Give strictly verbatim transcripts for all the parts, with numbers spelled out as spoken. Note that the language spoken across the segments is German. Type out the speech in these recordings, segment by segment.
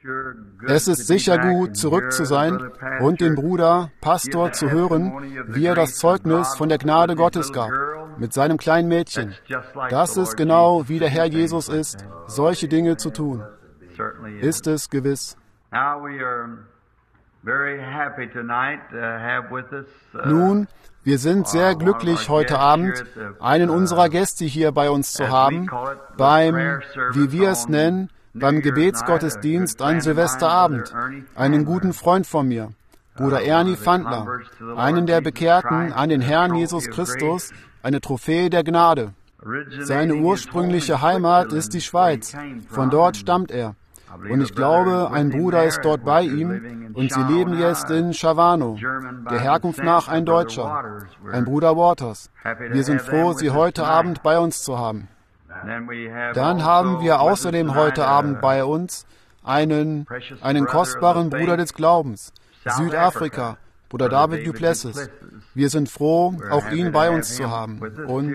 Es ist sicher gut, zurück zu sein und den Bruder, Pastor, zu hören, wie er das Zeugnis von der Gnade Gottes gab, mit seinem kleinen Mädchen. Das ist genau, wie der Herr Jesus ist, solche Dinge zu tun. Ist es gewiss. Nun, wir sind sehr glücklich, heute Abend einen unserer Gäste hier bei uns zu haben, beim, wie wir es nennen, beim Gebetsgottesdienst an Silvesterabend, einen guten Freund von mir, Bruder Ernie Fandler, einen der Bekehrten an den Herrn Jesus Christus, eine Trophäe der Gnade. Seine ursprüngliche Heimat ist die Schweiz, von dort stammt er. Und ich glaube, ein Bruder ist dort bei ihm und sie leben jetzt in Chavano, der Herkunft nach ein Deutscher, ein Bruder Waters. Wir sind froh, Sie heute Abend bei uns zu haben. Dann haben wir außerdem heute Abend bei uns einen, einen kostbaren Bruder des Glaubens, Südafrika, Bruder David Du Plessis. Wir sind froh, auch ihn bei uns zu haben. Und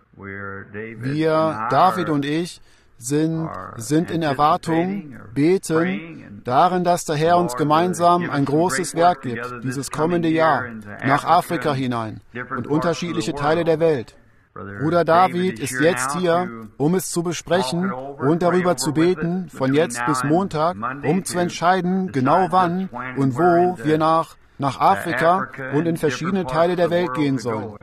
wir, David und ich, sind, sind in Erwartung, beten, darin, dass der Herr uns gemeinsam ein großes Werk gibt, dieses kommende Jahr, nach Afrika hinein und unterschiedliche Teile der Welt. Bruder David ist jetzt hier, um es zu besprechen und darüber zu beten, von jetzt bis Montag, um zu entscheiden, genau wann und wo wir nach, nach Afrika und in verschiedene Teile der Welt gehen sollen.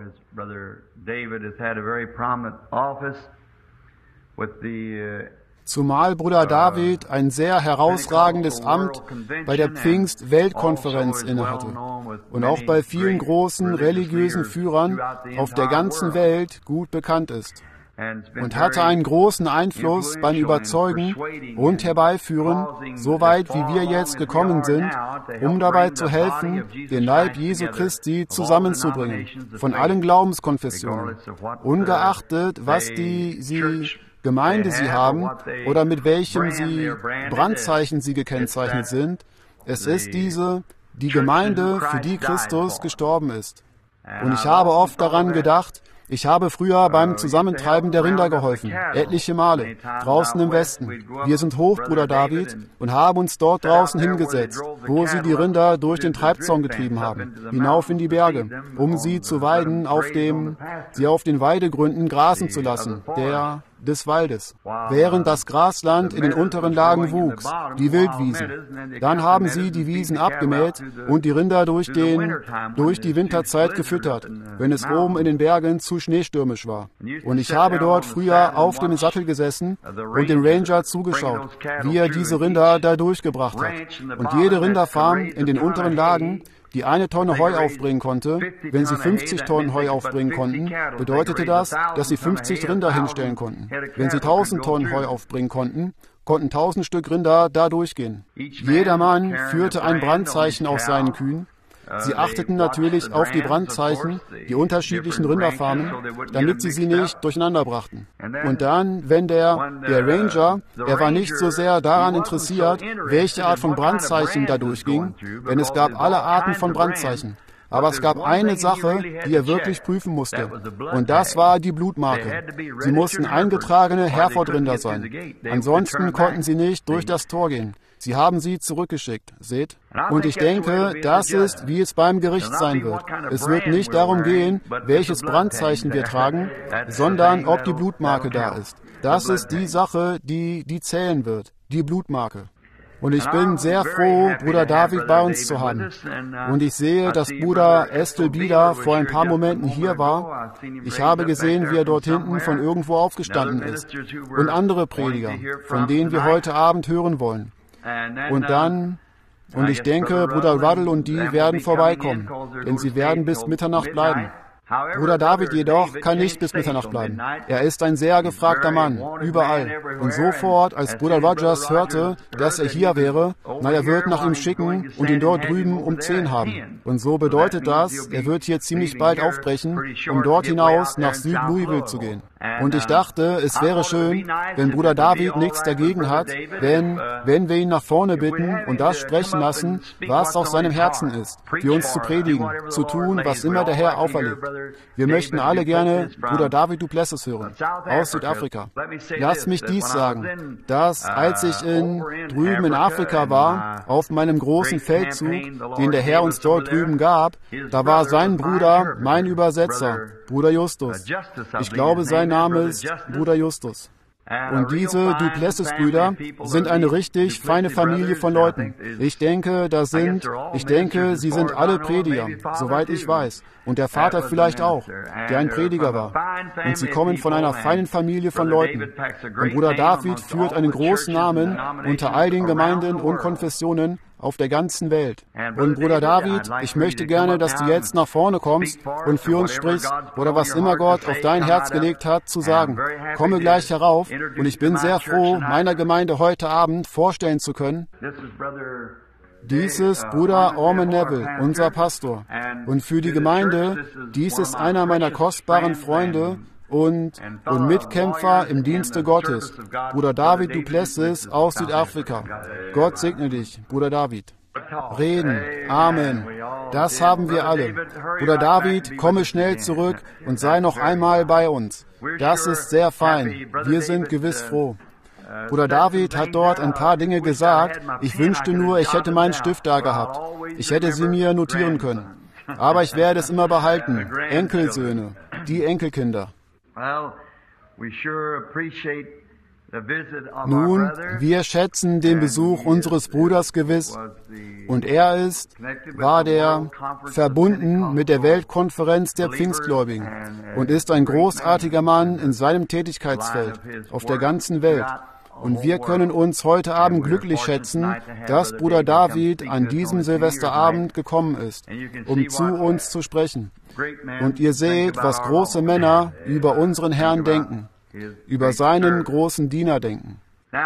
Zumal Bruder David ein sehr herausragendes Amt bei der Pfingst-Weltkonferenz innehatte und auch bei vielen großen religiösen Führern auf der ganzen Welt gut bekannt ist und hatte einen großen Einfluss beim Überzeugen und Herbeiführen, so weit wie wir jetzt gekommen sind, um dabei zu helfen, den Leib Jesu Christi zusammenzubringen, von allen Glaubenskonfessionen, ungeachtet, was die sie Gemeinde sie haben oder mit welchem sie Brandzeichen sie gekennzeichnet sind. Es ist diese, die Gemeinde, für die Christus gestorben ist. Und ich habe oft daran gedacht, ich habe früher beim Zusammentreiben der Rinder geholfen, etliche Male, draußen im Westen. Wir sind hoch, Bruder David, und haben uns dort draußen hingesetzt, wo sie die Rinder durch den Treibzaun getrieben haben, hinauf in die Berge, um sie zu weiden, auf dem, sie auf den Weidegründen grasen zu lassen, der des Waldes, während das Grasland in den unteren Lagen wuchs, die Wildwiesen. Dann haben sie die Wiesen abgemäht und die Rinder durch, den, durch die Winterzeit gefüttert, wenn es oben in den Bergen zu schneestürmisch war. Und ich habe dort früher auf dem Sattel gesessen und dem Ranger zugeschaut, wie er diese Rinder da durchgebracht hat. Und jede Rinderfarm in den unteren Lagen, die eine Tonne Heu aufbringen konnte, wenn sie fünfzig Tonnen Heu aufbringen konnten, bedeutete das, dass sie fünfzig Rinder hinstellen konnten. Wenn sie tausend Tonnen Heu aufbringen konnten, konnten tausend Stück Rinder da durchgehen. Jeder Mann führte ein Brandzeichen auf seinen Kühen. Sie achteten natürlich auf die Brandzeichen, die unterschiedlichen Rinderfarmen, damit sie sie nicht durcheinander brachten. Und dann, wenn der, der Ranger, er war nicht so sehr daran interessiert, welche Art von Brandzeichen da durchging, denn es gab alle Arten von Brandzeichen. Aber es gab eine Sache, die er wirklich prüfen musste, und das war die Blutmarke. Sie mussten eingetragene Herefordrinder sein. Ansonsten konnten sie nicht durch das Tor gehen. Sie haben sie zurückgeschickt, seht? Und ich denke, das ist, wie es beim Gericht sein wird. Es wird nicht darum gehen, welches Brandzeichen wir tragen, sondern ob die Blutmarke da ist. Das ist die Sache, die, die zählen wird, die Blutmarke. Und ich bin sehr froh, Bruder David bei uns zu haben. Und ich sehe, dass Bruder Estel Bieder vor ein paar Momenten hier war. Ich habe gesehen, wie er dort hinten von irgendwo aufgestanden ist. Und andere Prediger, von denen wir heute Abend hören wollen. Und dann, und ich denke, Bruder Ruddle und die werden vorbeikommen, denn sie werden bis Mitternacht bleiben. Bruder David jedoch kann nicht bis Mitternacht bleiben. Er ist ein sehr gefragter Mann, überall. Und sofort, als Bruder Rogers hörte, dass er hier wäre, na, er wird nach ihm schicken und ihn dort drüben um zehn haben. Und so bedeutet das, er wird hier ziemlich bald aufbrechen, um dort hinaus nach Süd-Louisville zu gehen. Und ich dachte, es wäre schön, wenn Bruder David nichts dagegen hat, wenn, wenn wir ihn nach vorne bitten und das sprechen lassen, was auf seinem Herzen ist, für uns zu predigen, zu tun, was immer der Herr auferlegt. Wir möchten alle gerne Bruder David du Plessis hören, aus Südafrika. Lass mich dies sagen, dass als ich in, drüben in Afrika war, auf meinem großen Feldzug, den der Herr uns dort drüben gab, da war sein Bruder mein Übersetzer, Bruder Justus. Ich glaube, sein Name ist Bruder Justus. Und diese Du Plessis-Brüder sind eine richtig feine Familie von Leuten. Ich denke, das sind, ich denke, sie sind alle Prediger, soweit ich weiß. Und der Vater vielleicht auch, der ein Prediger war. Und sie kommen von einer feinen Familie von Leuten. Und Bruder David führt einen großen Namen unter all den Gemeinden und Konfessionen auf der ganzen Welt. Und Bruder David, ich möchte gerne, dass du jetzt nach vorne kommst und für uns sprichst oder was immer Gott auf dein Herz gelegt hat, zu sagen. Komme gleich herauf und ich bin sehr froh, meiner Gemeinde heute Abend vorstellen zu können. Dies ist Bruder Orman Neville, unser Pastor. Und für die Gemeinde, dies ist einer meiner kostbaren Freunde und, und Mitkämpfer im Dienste Gottes, Bruder David du Plessis aus Südafrika. Gott segne dich, Bruder David. Reden. Amen. Das haben wir alle. Bruder David, komme schnell zurück und sei noch einmal bei uns. Das ist sehr fein. Wir sind gewiss froh. Bruder David hat dort ein paar Dinge gesagt. Ich wünschte nur, ich hätte meinen Stift da gehabt. Ich hätte sie mir notieren können. Aber ich werde es immer behalten. Enkelsöhne, die Enkelkinder. Nun, wir schätzen den Besuch unseres Bruders gewiss, und er ist, war der, verbunden mit der Weltkonferenz der Pfingstgläubigen und ist ein großartiger Mann in seinem Tätigkeitsfeld auf der ganzen Welt. Und wir können uns heute Abend glücklich schätzen, dass Bruder David an diesem Silvesterabend gekommen ist, um zu uns zu sprechen. Und ihr seht, was große Männer über unseren Herrn denken, über seinen großen Diener denken.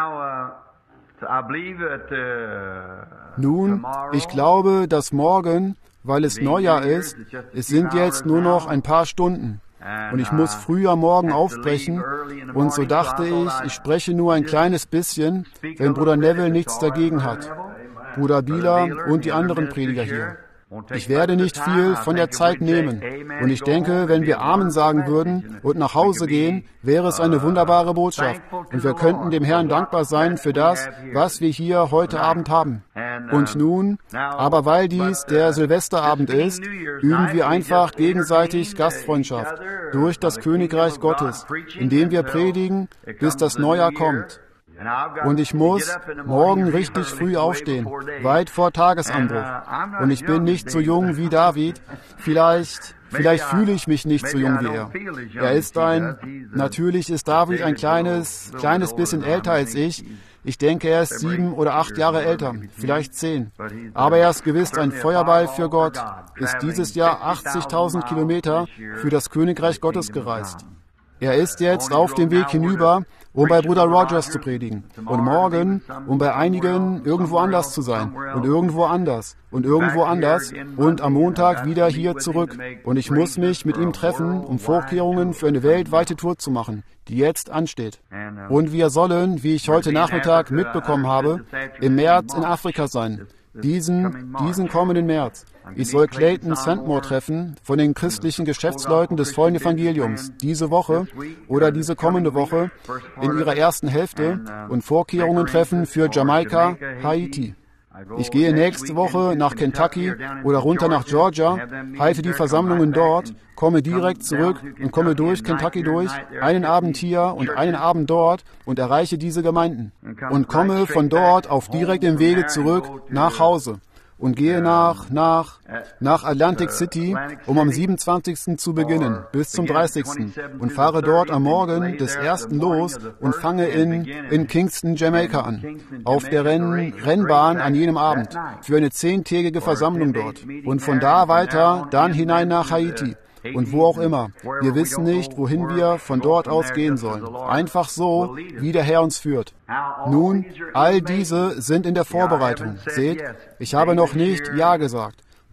Nun, ich glaube, dass morgen, weil es Neujahr ist, es sind jetzt nur noch ein paar Stunden. Und ich muss früh am Morgen aufbrechen, und so dachte ich, ich spreche nur ein kleines bisschen, wenn Bruder Neville nichts dagegen hat, Bruder Bieler und die anderen Prediger hier. Ich werde nicht viel von der Zeit nehmen, und ich denke, wenn wir Amen sagen würden und nach Hause gehen, wäre es eine wunderbare Botschaft, und wir könnten dem Herrn dankbar sein für das, was wir hier heute Abend haben. Und nun, aber weil dies der Silvesterabend ist, üben wir einfach gegenseitig Gastfreundschaft durch das Königreich Gottes, indem wir predigen, bis das Neujahr kommt. Und ich muss morgen richtig früh aufstehen, weit vor Tagesanbruch. Und ich bin nicht so jung wie David. Vielleicht, vielleicht fühle ich mich nicht so jung wie er. Er ist ein, natürlich ist David ein kleines, kleines bisschen älter als ich. Ich denke, er ist sieben oder acht Jahre älter, vielleicht zehn. Aber er ist gewiss ein Feuerball für Gott, ist dieses Jahr achtzigtausend Kilometer für das Königreich Gottes gereist. Er ist jetzt auf dem Weg hinüber, um bei Bruder Rogers zu predigen. Und morgen, um bei einigen irgendwo anders zu sein. Und irgendwo anders. Und irgendwo anders. Und am Montag wieder hier zurück. Und ich muss mich mit ihm treffen, um Vorkehrungen für eine weltweite Tour zu machen, die jetzt ansteht. Und wir sollen, wie ich heute Nachmittag mitbekommen habe, im März in Afrika sein. Diesen, diesen kommenden März. Ich soll Clayton Sandmore treffen, von den christlichen Geschäftsleuten des vollen Evangeliums, diese Woche oder diese kommende Woche in ihrer ersten Hälfte, und Vorkehrungen treffen für Jamaika, Haiti. Ich gehe nächste Woche nach Kentucky oder runter nach Georgia, halte die Versammlungen dort, komme direkt zurück und komme durch Kentucky durch, einen Abend hier und einen Abend dort und erreiche diese Gemeinden. Und komme von dort auf direktem Wege zurück nach Hause. Und gehe nach, nach, nach Atlantic City, um am siebenundzwanzigsten zu beginnen, bis zum dreißigsten Und fahre dort am Morgen des ersten los und fange in, in Kingston, Jamaika an, auf der Renn, Rennbahn an jenem Abend, für eine zehntägige Versammlung dort. Und von da weiter dann hinein nach Haiti. Und wo auch immer. Wir wissen nicht, wohin wir von dort aus gehen sollen. Einfach so, wie der Herr uns führt. Nun, all diese sind in der Vorbereitung. Seht, ich habe noch nicht Ja gesagt.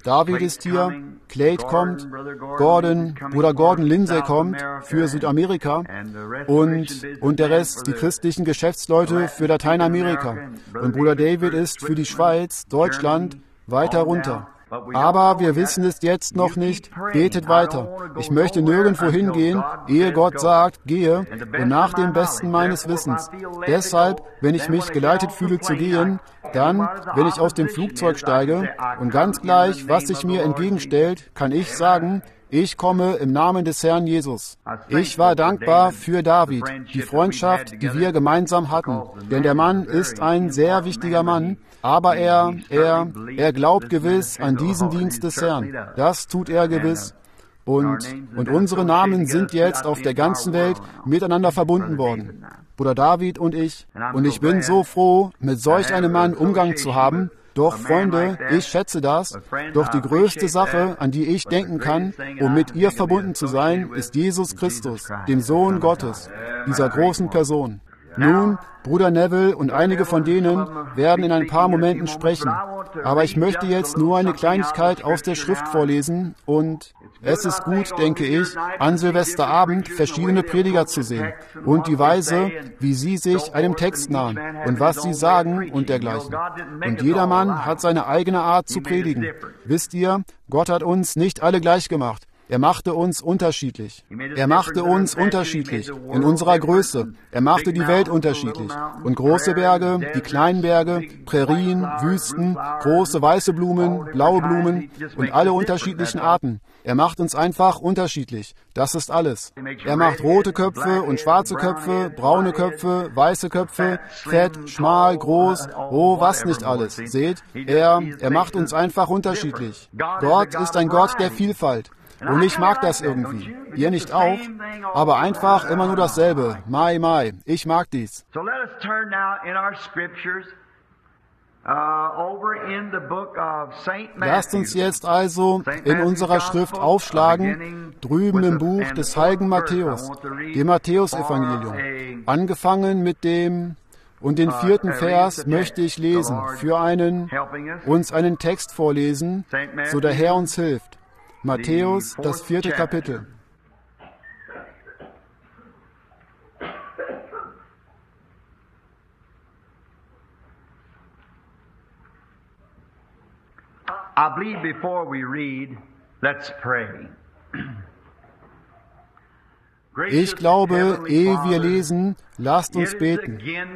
David ist hier, Clayt kommt, Gordon, Bruder Gordon Lindsay kommt für Südamerika und, und der Rest, die christlichen Geschäftsleute für Lateinamerika. Und Bruder David ist für die Schweiz, Deutschland, weiter runter. Aber wir wissen es jetzt noch nicht. Betet weiter. Ich möchte nirgendwo hingehen, ehe Gott sagt, gehe, und nach dem Besten meines Wissens. Deshalb, wenn ich mich geleitet fühle zu gehen, dann, wenn ich aus dem Flugzeug steige, und ganz gleich, was sich mir entgegenstellt, kann ich sagen, ich komme im Namen des Herrn Jesus. Ich war dankbar für David, die Freundschaft, die wir gemeinsam hatten. Denn der Mann ist ein sehr wichtiger Mann, aber er, er, er glaubt gewiss an diesen Dienst des Herrn. Das tut er gewiss. Und, und unsere Namen sind jetzt auf der ganzen Welt miteinander verbunden worden. Bruder David und ich. Und ich bin so froh, mit solch einem Mann Umgang zu haben. Doch, Freunde, ich schätze das. Doch die größte Sache, an die ich denken kann, um mit ihr verbunden zu sein, ist Jesus Christus, dem Sohn Gottes, dieser großen Person. Nun, Bruder Neville und einige von denen werden in ein paar Momenten sprechen. Aber ich möchte jetzt nur eine Kleinigkeit aus der Schrift vorlesen und es ist gut, denke ich, an Silvesterabend verschiedene Prediger zu sehen und die Weise, wie sie sich einem Text nahen und was sie sagen und dergleichen. Und jedermann hat seine eigene Art zu predigen. Wisst ihr, Gott hat uns nicht alle gleich gemacht. Er machte uns unterschiedlich. Er machte uns unterschiedlich in unserer Größe. Er machte die Welt unterschiedlich. Und große Berge, die kleinen Berge, Prärien, Wüsten, große weiße Blumen, blaue Blumen und alle unterschiedlichen Arten. Er macht uns einfach unterschiedlich. Das ist alles. Er macht rote Köpfe und schwarze Köpfe, braune Köpfe, weiße Köpfe, fett, schmal, groß, oh, was nicht alles. Seht, er, er macht uns einfach unterschiedlich. Gott ist ein Gott der Vielfalt. Und ich mag das irgendwie. Ihr nicht auch? Aber einfach immer nur dasselbe. Mai, mai. Ich mag dies. Lasst uns jetzt also in unserer Schrift aufschlagen, drüben im Buch des heiligen Matthäus, dem Matthäusevangelium, angefangen mit dem, und den vierten Vers möchte ich lesen, für einen, uns einen Text vorlesen, so der Herr uns hilft. Matthäus, das vierte Kapitel. I believe before we read, let's pray. Ich glaube, ehe wir lesen, lasst uns beten.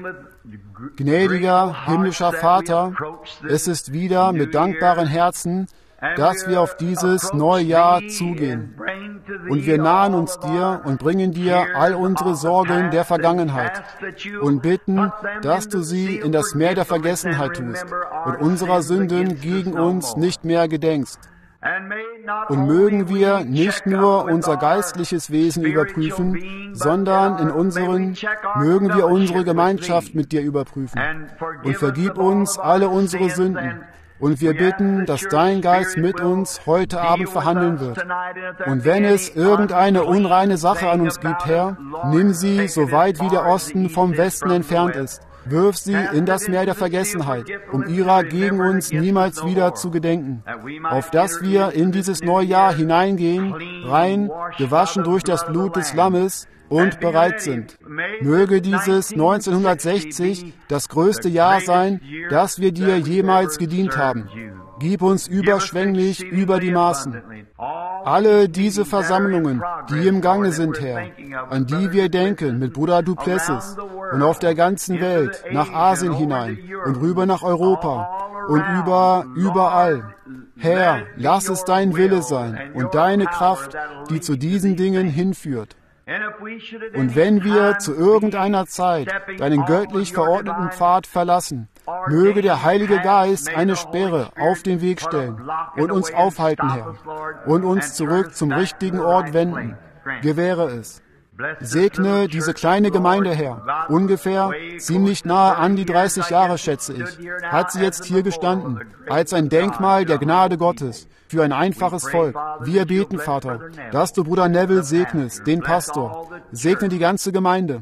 Gnädiger himmlischer Vater, es ist wieder mit dankbaren Herzen, dass wir auf dieses neue Jahr zugehen. Und wir nahen uns dir und bringen dir all unsere Sorgen der Vergangenheit und bitten, dass du sie in das Meer der Vergessenheit tust und unserer Sünden gegen uns nicht mehr gedenkst. Und mögen wir nicht nur unser geistliches Wesen überprüfen, sondern in unseren, mögen wir unsere Gemeinschaft mit dir überprüfen. Und vergib uns alle unsere Sünden. Und wir bitten, dass dein Geist mit uns heute Abend verhandeln wird. Und wenn es irgendeine unreine Sache an uns gibt, Herr, nimm sie, so weit wie der Osten vom Westen entfernt ist. Wirf sie in das Meer der Vergessenheit, um ihrer gegen uns niemals wieder zu gedenken, auf dass wir in dieses neue Jahr hineingehen, rein, gewaschen durch das Blut des Lammes, und bereit sind. Möge dieses neunzehnhundertsechzig das größte Jahr sein, das wir dir jemals gedient haben. Gib uns überschwänglich über die Maßen. Alle diese Versammlungen, die im Gange sind, Herr, an die wir denken mit Bruder Duplessis und auf der ganzen Welt, nach Asien hinein und rüber nach Europa und über, überall. Herr, lass es dein Wille sein und deine Kraft, die zu diesen Dingen hinführt. Und wenn wir zu irgendeiner Zeit deinen göttlich verordneten Pfad verlassen, möge der Heilige Geist eine Sperre auf den Weg stellen und uns aufhalten, Herr, und uns zurück zum richtigen Ort wenden. Gewähre es. Segne diese kleine Gemeinde, Herr. Ungefähr ziemlich nahe an die dreißig Jahre, schätze ich, hat sie jetzt hier gestanden, als ein Denkmal der Gnade Gottes für ein einfaches Volk. Wir beten, Vater, dass du Bruder Neville segnest, den Pastor. Segne die ganze Gemeinde.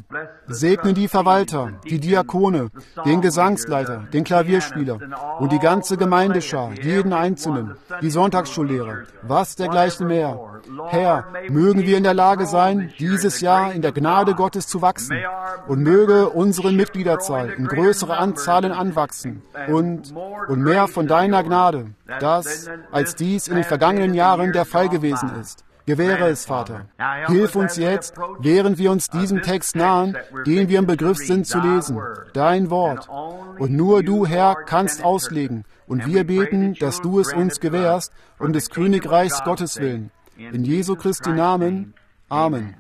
Segne die Verwalter, die Diakone, den Gesangsleiter, den Klavierspieler und die ganze Gemeindeschar, jeden Einzelnen, die Sonntagsschullehrer, was dergleichen mehr. Herr, mögen wir in der Lage sein, dieses Jahr in der Gnade Gottes zu wachsen und möge unsere Mitgliederzahl in größere Anzahlen anwachsen und, und mehr von deiner Gnade, das, als dies in den vergangenen Jahren der Fall gewesen ist. Gewähre es, Vater. Hilf uns jetzt, während wir uns diesem Text nahen, den wir im Begriff sind zu lesen, dein Wort. Und nur du, Herr, kannst auslegen. Und wir beten, dass du es uns gewährst, um des Königreichs Gottes willen. In Jesu Christi Namen. Amen.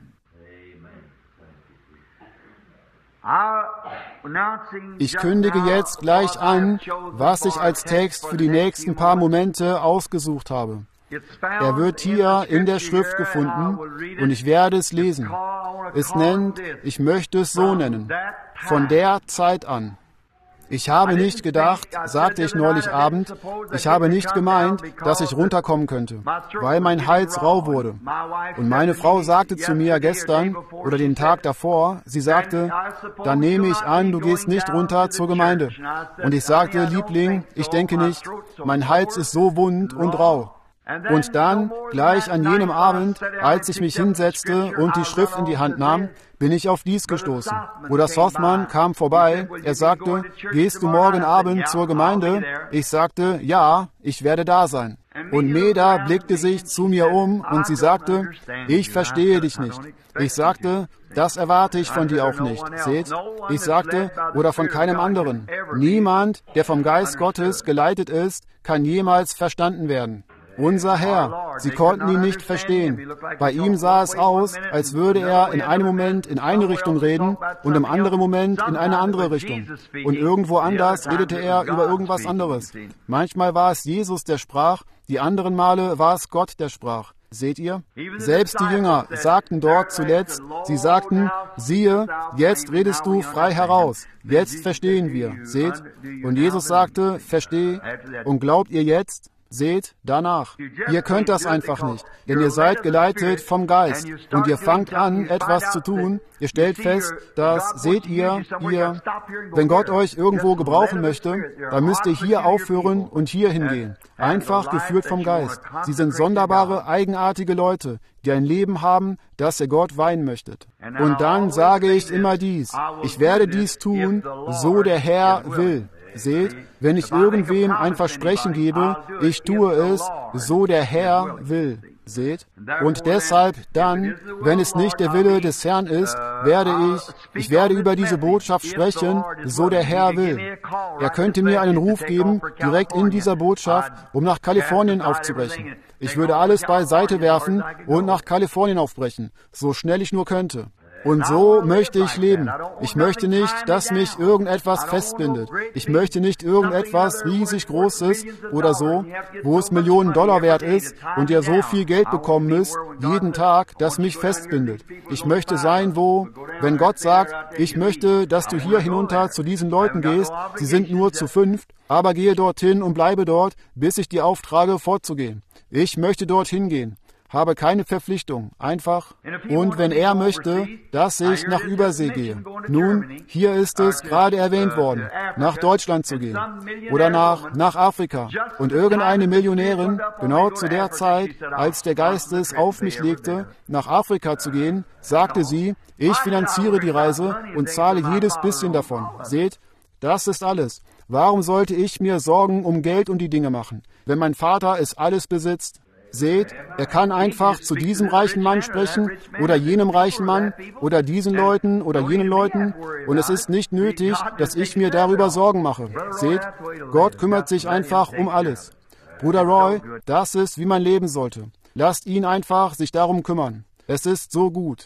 Ich kündige jetzt gleich an, was ich als Text für die nächsten paar Momente ausgesucht habe. Er wird hier in der Schrift gefunden und ich werde es lesen. Es nennt, ich möchte es so nennen, von der Zeit an. Ich habe nicht gedacht, sagte ich neulich Abend, ich habe nicht gemeint, dass ich runterkommen könnte, weil mein Hals rau wurde. Und meine Frau sagte zu mir gestern oder den Tag davor, sie sagte, dann nehme ich an, du gehst nicht runter zur Gemeinde. Und ich sagte, Liebling, ich denke nicht, mein Hals ist so wund und rau. Und dann, gleich an jenem Abend, als ich mich hinsetzte und die Schrift in die Hand nahm, bin ich auf dies gestoßen. Bruder Sothmann kam vorbei, er sagte, gehst du morgen Abend zur Gemeinde? Ich sagte, ja, ich werde da sein. Und Meda blickte sich zu mir um und sie sagte, ich verstehe dich nicht. Ich sagte, das erwarte ich von dir auch nicht. Seht, ich sagte, oder von keinem anderen. Niemand, der vom Geist Gottes geleitet ist, kann jemals verstanden werden. Unser Herr, sie konnten ihn nicht verstehen. Bei ihm sah es aus, als würde er in einem Moment in eine Richtung reden und im anderen Moment in eine andere Richtung. Und irgendwo anders redete er über irgendwas anderes. Manchmal war es Jesus, der sprach, die anderen Male war es Gott, der sprach. Seht ihr? Selbst die Jünger sagten dort zuletzt, sie sagten, siehe, jetzt redest du frei heraus, jetzt verstehen wir. Seht? Und Jesus sagte, versteh, und glaubt ihr jetzt? Seht, danach. Ihr könnt das einfach nicht, denn ihr seid geleitet vom Geist und ihr fangt an, etwas zu tun. Ihr stellt fest, dass, seht ihr, ihr, wenn Gott euch irgendwo gebrauchen möchte, dann müsst ihr hier aufhören und hier hingehen. Einfach geführt vom Geist. Sie sind sonderbare, eigenartige Leute, die ein Leben haben, das ihr Gott weihen möchtet. Und dann sage ich immer dies, ich werde dies tun, so der Herr will. Seht, wenn ich irgendwem ein Versprechen gebe, ich tue es, so der Herr will. Seht? Und deshalb dann, wenn es nicht der Wille des Herrn ist, werde ich, ich werde über diese Botschaft sprechen, so der Herr will. Er könnte mir einen Ruf geben, direkt in dieser Botschaft, um nach Kalifornien aufzubrechen. Ich würde alles beiseite werfen und nach Kalifornien aufbrechen, so schnell ich nur könnte. Und so möchte ich leben. Ich möchte nicht, dass mich irgendetwas festbindet. Ich möchte nicht irgendetwas riesig Großes oder so, wo es Millionen Dollar wert ist und ihr so viel Geld bekommen müsst, jeden Tag, das mich festbindet. Ich möchte sein, wo, wenn Gott sagt, ich möchte, dass du hier hinunter zu diesen Leuten gehst, sie sind nur zu fünft, aber gehe dorthin und bleibe dort, bis ich dir auftrage, fortzugehen. Ich möchte dorthin gehen. Habe keine Verpflichtung, einfach. Und wenn er möchte, dass ich nach Übersee gehe. Nun, hier ist es gerade erwähnt worden, nach Deutschland zu gehen. Oder nach, nach Afrika. Und irgendeine Millionärin, genau zu der Zeit, als der Geist es auf mich legte, nach Afrika zu gehen, sagte sie, ich finanziere die Reise und zahle jedes bisschen davon. Seht, das ist alles. Warum sollte ich mir Sorgen um Geld und die Dinge machen, wenn mein Vater es alles besitzt? Seht, er kann einfach zu diesem reichen Mann sprechen oder jenem reichen Mann oder diesen Leuten oder jenen Leuten und es ist nicht nötig, dass ich mir darüber Sorgen mache. Seht, Gott kümmert sich einfach um alles. Bruder Roy, das ist, wie man leben sollte. Lasst ihn einfach sich darum kümmern. Es ist so gut.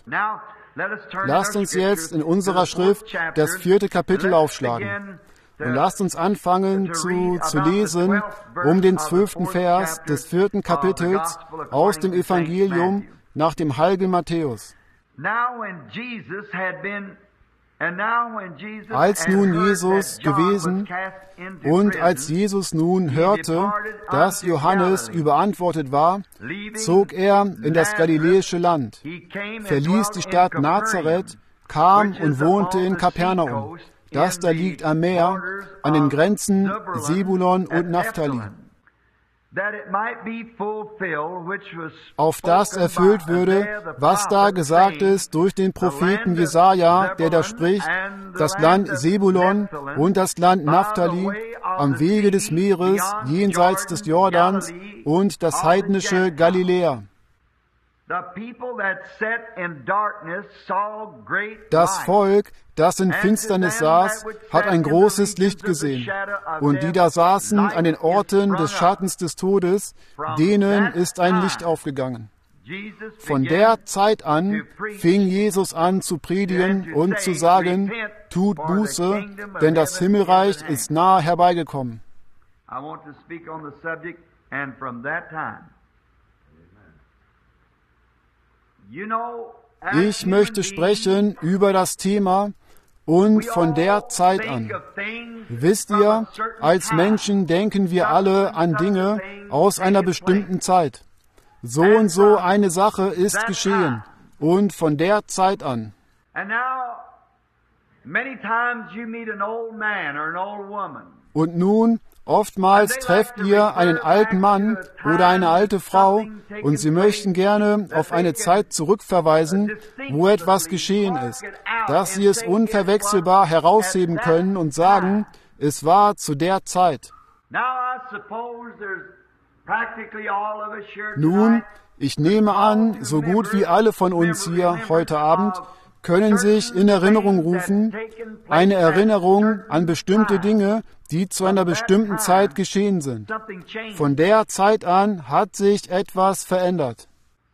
Lasst uns jetzt in unserer Schrift das vierte Kapitel aufschlagen. Und lasst uns anfangen zu, zu lesen um den zwölften Vers des vierten Kapitels aus dem Evangelium nach dem heiligen Matthäus. Als nun Jesus gewesen und als Jesus nun hörte, dass Johannes überantwortet war, zog er in das galiläische Land, verließ die Stadt Nazareth, kam und wohnte in Kapernaum. Das da liegt am Meer, an den Grenzen Sebulon und Naphtali. Auf das erfüllt würde, was da gesagt ist durch den Propheten Jesaja, der da spricht, das Land Sebulon und das Land Naphtali am Wege des Meeres jenseits des Jordans und das heidnische Galiläa. Das Volk, das in Finsternis saß, hat ein großes Licht gesehen. Und die da saßen an den Orten des Schattens des Todes, denen ist ein Licht aufgegangen. Von der Zeit an fing Jesus an zu predigen und zu sagen, tut Buße, denn das Himmelreich ist nahe herbeigekommen. Ich möchte sprechen über das Thema und von der Zeit an. Wisst ihr, als Menschen denken wir alle an Dinge aus einer bestimmten Zeit. So und so eine Sache ist geschehen und von der Zeit an. Und nun, oftmals trefft ihr einen alten Mann oder eine alte Frau und sie möchten gerne auf eine Zeit zurückverweisen, wo etwas geschehen ist, dass sie es unverwechselbar herausheben können und sagen, es war zu der Zeit. Nun, ich nehme an, so gut wie alle von uns hier heute Abend können sich in Erinnerung rufen, eine Erinnerung an bestimmte Dinge, die zu einer bestimmten Zeit geschehen sind. Von der Zeit an hat sich etwas verändert.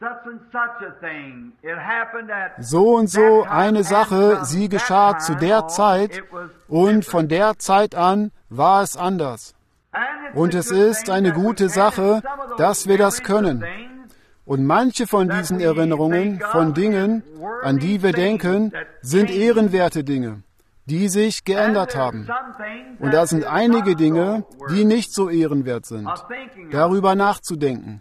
So und so eine Sache, sie geschah zu der Zeit und von der Zeit an war es anders. Und es ist eine gute Sache, dass wir das können. Und manche von diesen Erinnerungen, von Dingen, an die wir denken, sind ehrenwerte Dinge, die sich geändert haben. Und da sind einige Dinge, die nicht so ehrenwert sind, darüber nachzudenken.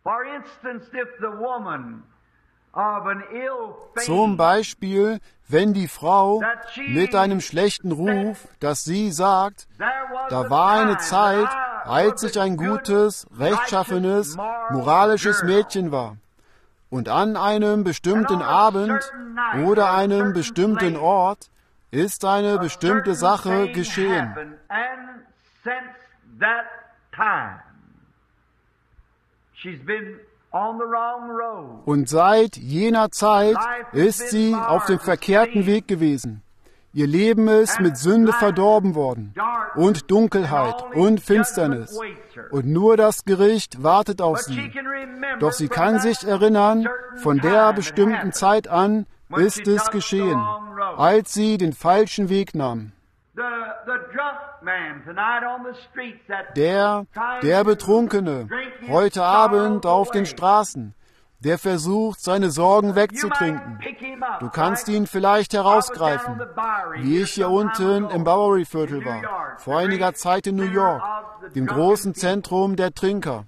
Zum Beispiel, wenn die Frau mit einem schlechten Ruf, dass sie sagt, da war eine Zeit, als ich ein gutes, rechtschaffenes, moralisches Mädchen war. Und an einem bestimmten Abend oder einem bestimmten Ort ist eine bestimmte Sache geschehen. Und seit jener Zeit ist sie auf dem verkehrten Weg gewesen. Ihr Leben ist mit Sünde verdorben worden und Dunkelheit und Finsternis. Und nur das Gericht wartet auf sie. Doch sie kann sich erinnern, von der bestimmten Zeit an ist es geschehen, als sie den falschen Weg nahm. Der, der Betrunkene, heute Abend auf den Straßen, der versucht, seine Sorgen wegzutrinken. Du kannst ihn vielleicht herausgreifen, wie ich hier unten im Bowery-Viertel war, vor einiger Zeit in New York, dem großen Zentrum der Trinker.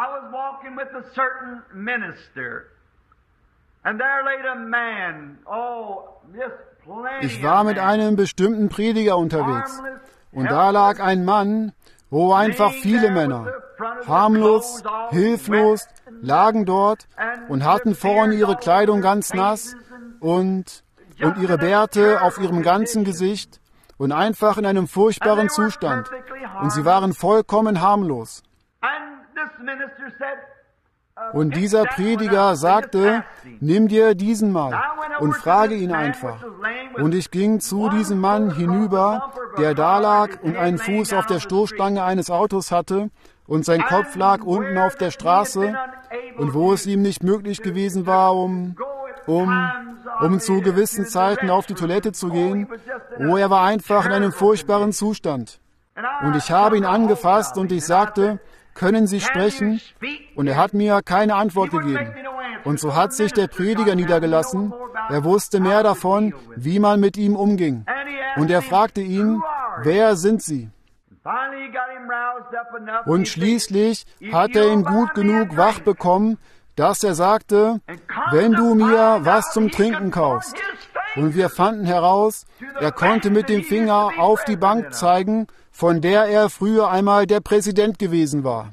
Ich war mit einem bestimmten Prediger unterwegs, und da lag ein Mann, wo einfach viele Männer, harmlos, hilflos, lagen dort und hatten vorne ihre Kleidung ganz nass und, und ihre Bärte auf ihrem ganzen Gesicht und einfach in einem furchtbaren Zustand. Und sie waren vollkommen harmlos. Und dieser Prediger sagte, nimm dir diesen mal und frage ihn einfach. Und ich ging zu diesem Mann hinüber, der da lag und einen Fuß auf der Stoßstange eines Autos hatte und sein Kopf lag unten auf der Straße und wo es ihm nicht möglich gewesen war, um, um, um zu gewissen Zeiten auf die Toilette zu gehen. Oh, er war einfach in einem furchtbaren Zustand. Und ich habe ihn angefasst und ich sagte, können Sie sprechen? Und er hat mir keine Antwort gegeben. Und so hat sich der Prediger niedergelassen. Er wusste mehr davon, wie man mit ihm umging. Und er fragte ihn, wer sind Sie? Und schließlich hat er ihn gut genug wach bekommen, dass er sagte, wenn du mir was zum Trinken kaufst. Und wir fanden heraus, er konnte mit dem Finger auf die Bank zeigen, von der er früher einmal der Präsident gewesen war.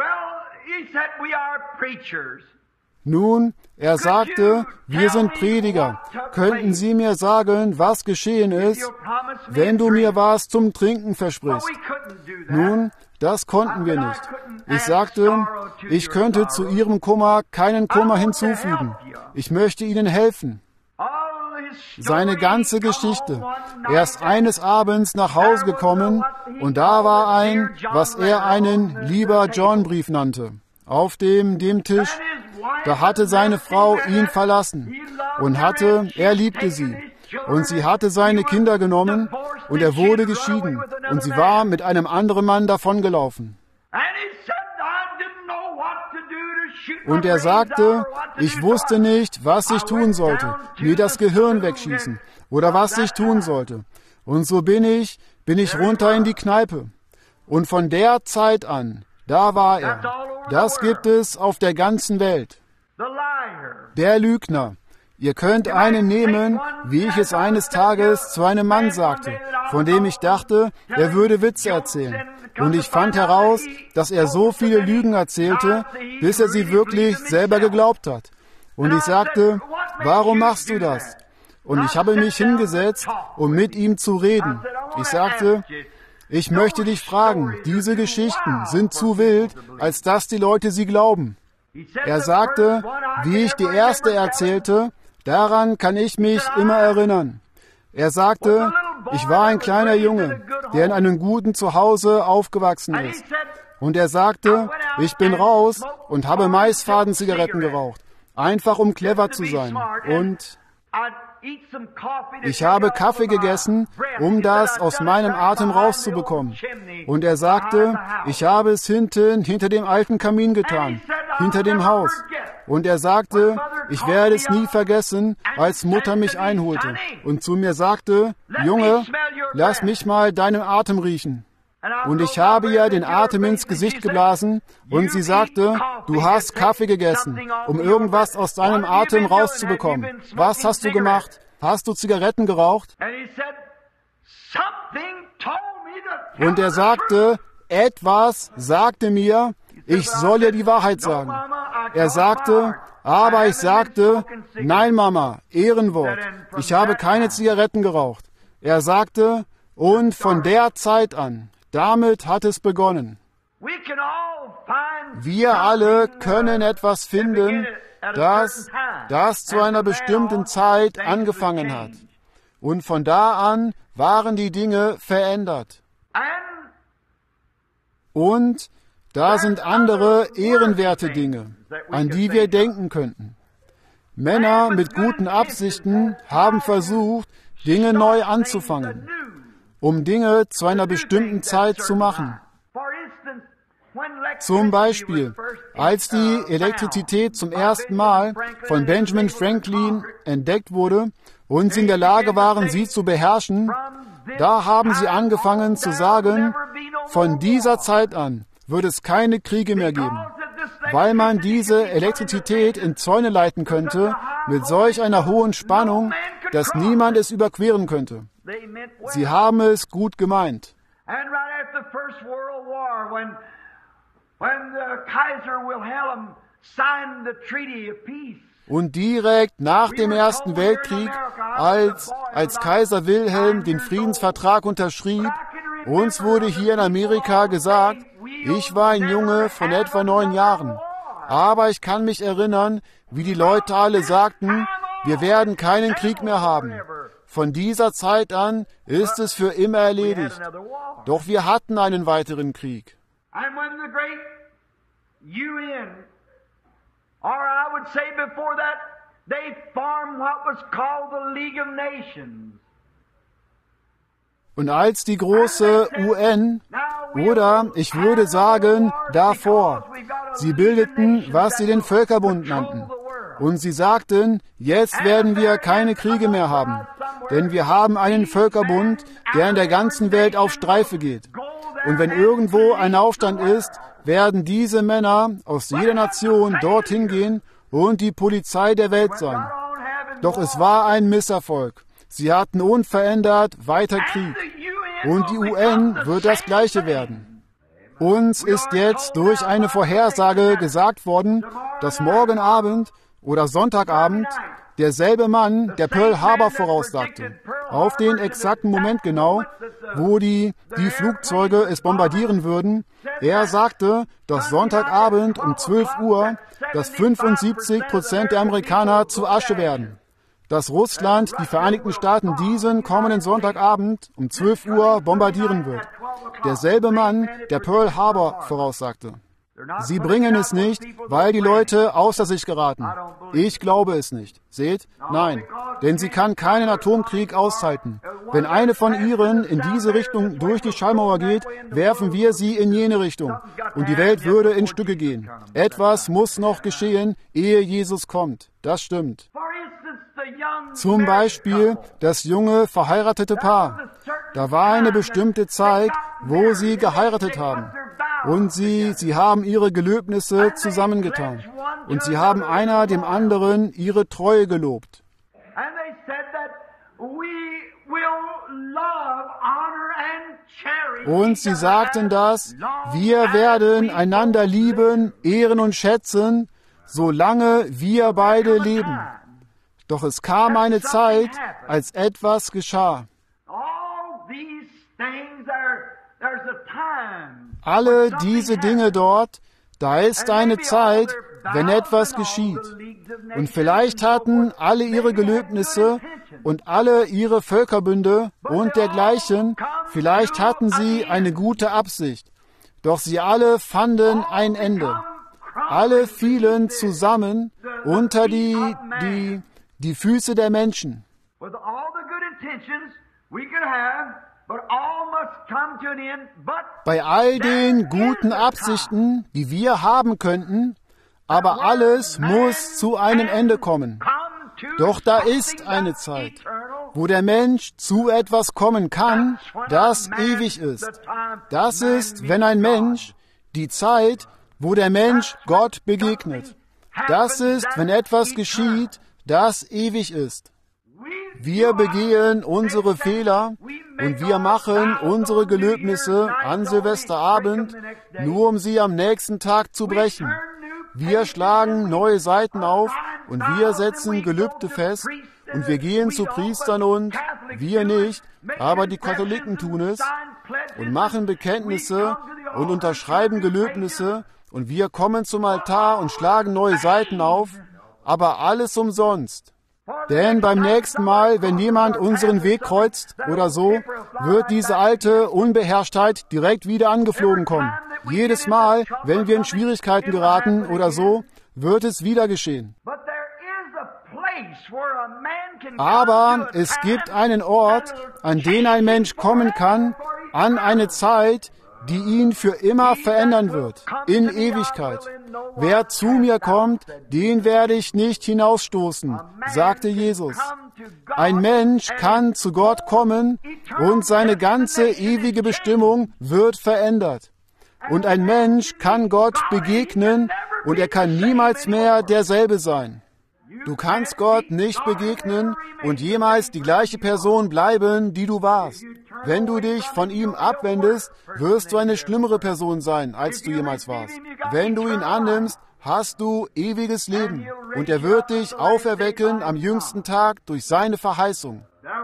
Nun, er sagte, wir sind Prediger. Könnten Sie mir sagen, was geschehen ist, wenn du mir was zum Trinken versprichst? Nun, das konnten wir nicht. Ich sagte, ich könnte zu Ihrem Kummer keinen Kummer hinzufügen. Ich möchte Ihnen helfen. Seine ganze Geschichte. Er ist eines Abends nach Hause gekommen und da war ein, was er einen Lieber John-Brief nannte, auf dem, dem Tisch. Da hatte seine Frau ihn verlassen und hatte, er liebte sie. Und sie hatte seine Kinder genommen und er wurde geschieden und sie war mit einem anderen Mann davongelaufen. Und er sagte, ich wusste nicht, was ich tun sollte, mir das Gehirn wegschießen oder was ich tun sollte. Und so bin ich, bin ich runter in die Kneipe. Und von der Zeit an, da war er. Das gibt es auf der ganzen Welt. Der Lügner. Ihr könnt einen nehmen, wie ich es eines Tages zu einem Mann sagte, von dem ich dachte, er würde Witze erzählen. Und ich fand heraus, dass er so viele Lügen erzählte, bis er sie wirklich selber geglaubt hat. Und ich sagte, warum machst du das? Und ich habe mich hingesetzt, um mit ihm zu reden. Ich sagte, ich möchte dich fragen, diese Geschichten sind zu wild, als dass die Leute sie glauben. Er sagte, wie ich die erste erzählte, daran kann ich mich immer erinnern. Er sagte, ich war ein kleiner Junge, der in einem guten Zuhause aufgewachsen ist. Und er sagte, ich bin raus und habe Maisfadenzigaretten geraucht, einfach um clever zu sein. Und ich habe Kaffee gegessen, um das aus meinem Atem rauszubekommen. Und er sagte, ich habe es hinten, hinter dem alten Kamin getan, hinter dem Haus. Und er sagte, ich werde es nie vergessen, als Mutter mich einholte und zu mir sagte, Junge, lass mich mal deinen Atem riechen. Und ich habe ihr den Atem ins Gesicht geblasen und sie sagte, du hast Kaffee gegessen, um irgendwas aus deinem Atem rauszubekommen. Was hast du gemacht? Hast du Zigaretten geraucht? Und er sagte, etwas sagte mir, ich soll ihr die Wahrheit sagen. Er sagte, aber ich sagte, nein Mama, Ehrenwort, ich habe keine Zigaretten geraucht. Er sagte, und von der Zeit an, damit hat es begonnen. Wir alle können etwas finden, das, das zu einer bestimmten Zeit angefangen hat. Und von da an waren die Dinge verändert. Und da sind andere ehrenwerte Dinge, an die wir denken könnten. Männer mit guten Absichten haben versucht, Dinge neu anzufangen, um Dinge zu einer bestimmten Zeit zu machen. Zum Beispiel, als die Elektrizität zum ersten Mal von Benjamin Franklin entdeckt wurde und sie in der Lage waren, sie zu beherrschen, da haben sie angefangen zu sagen, von dieser Zeit an wird es keine Kriege mehr geben, weil man diese Elektrizität in Zäune leiten könnte mit solch einer hohen Spannung, dass niemand es überqueren könnte. Sie haben es gut gemeint. Und direkt nach dem Ersten Weltkrieg, als, als Kaiser Wilhelm den Friedensvertrag unterschrieb, uns wurde hier in Amerika gesagt, ich war ein Junge von etwa neun Jahren, aber ich kann mich erinnern, wie die Leute alle sagten, wir werden keinen Krieg mehr haben. Von dieser Zeit an ist es für immer erledigt. Doch wir hatten einen weiteren Krieg. Or I would say before that, they formed what was called the League of Nations. Und als die große U N, oder ich würde sagen davor, sie bildeten, was sie den Völkerbund nannten. Und sie sagten, jetzt werden wir keine Kriege mehr haben, denn wir haben einen Völkerbund, der in der ganzen Welt auf Streife geht. Und wenn irgendwo ein Aufstand ist, werden diese Männer aus jeder Nation dorthin gehen und die Polizei der Welt sein. Doch es war ein Misserfolg. Sie hatten unverändert weiter Krieg. Und die U N wird das Gleiche werden. Uns ist jetzt durch eine Vorhersage gesagt worden, dass morgen Abend oder Sonntagabend derselbe Mann, der Pearl Harbor voraussagte, auf den exakten Moment genau, wo die, die Flugzeuge es bombardieren würden, er sagte, dass Sonntagabend um zwölf Uhr, dass fünfundsiebzig Prozent der Amerikaner zu Asche werden. Dass Russland die Vereinigten Staaten diesen kommenden Sonntagabend um zwölf Uhr bombardieren wird. Derselbe Mann, der Pearl Harbor voraussagte. Sie bringen es nicht, weil die Leute außer sich geraten. Ich glaube es nicht. Seht? Nein. Denn sie kann keinen Atomkrieg aushalten. Wenn eine von ihren in diese Richtung durch die Schallmauer geht, werfen wir sie in jene Richtung. Und die Welt würde in Stücke gehen. Etwas muss noch geschehen, ehe Jesus kommt. Das stimmt. Zum Beispiel das junge, verheiratete Paar. Da war eine bestimmte Zeit, wo sie geheiratet haben. Und sie, sie haben ihre Gelöbnisse zusammengetan. Und sie haben einer dem anderen ihre Treue gelobt. Und sie sagten das, wir werden einander lieben, ehren und schätzen, solange wir beide leben. Doch es kam eine Zeit, als etwas geschah. Alle diese Dinge dort, da ist eine Zeit, wenn etwas geschieht. Und vielleicht hatten alle ihre Gelöbnisse und alle ihre Völkerbünde und dergleichen, vielleicht hatten sie eine gute Absicht. Doch sie alle fanden ein Ende. Alle fielen zusammen unter die, die, die Füße der Menschen. Bei all den guten Absichten, die wir haben könnten, aber alles muss zu einem Ende kommen. Doch da ist eine Zeit, wo der Mensch zu etwas kommen kann, das ewig ist. Das ist, wenn ein Mensch, die Zeit, wo der Mensch Gott begegnet. Das ist, wenn etwas geschieht, das ewig ist. Wir begehen unsere Fehler und wir machen unsere Gelöbnisse an Silvesterabend, nur um sie am nächsten Tag zu brechen. Wir schlagen neue Seiten auf und wir setzen Gelübde fest und wir gehen zu Priestern und, wir nicht, aber die Katholiken tun es und machen Bekenntnisse und unterschreiben Gelöbnisse und wir kommen zum Altar und schlagen neue Seiten auf, aber alles umsonst. Denn beim nächsten Mal, wenn jemand unseren Weg kreuzt oder so, wird diese alte Unbeherrschtheit direkt wieder angeflogen kommen. Jedes Mal, wenn wir in Schwierigkeiten geraten oder so, wird es wieder geschehen. Aber es gibt einen Ort, an den ein Mensch kommen kann, an eine Zeit, die ihn für immer verändern wird, in Ewigkeit. Wer zu mir kommt, den werde ich nicht hinausstoßen, sagte Jesus. Ein Mensch kann zu Gott kommen und seine ganze ewige Bestimmung wird verändert. Und ein Mensch kann Gott begegnen und er kann niemals mehr derselbe sein. Du kannst Gott nicht begegnen und jemals die gleiche Person bleiben, die du warst. Wenn du dich von ihm abwendest, wirst du eine schlimmere Person sein, als du jemals warst. Wenn du ihn annimmst, hast du ewiges Leben und er wird dich auferwecken am jüngsten Tag durch seine Verheißung.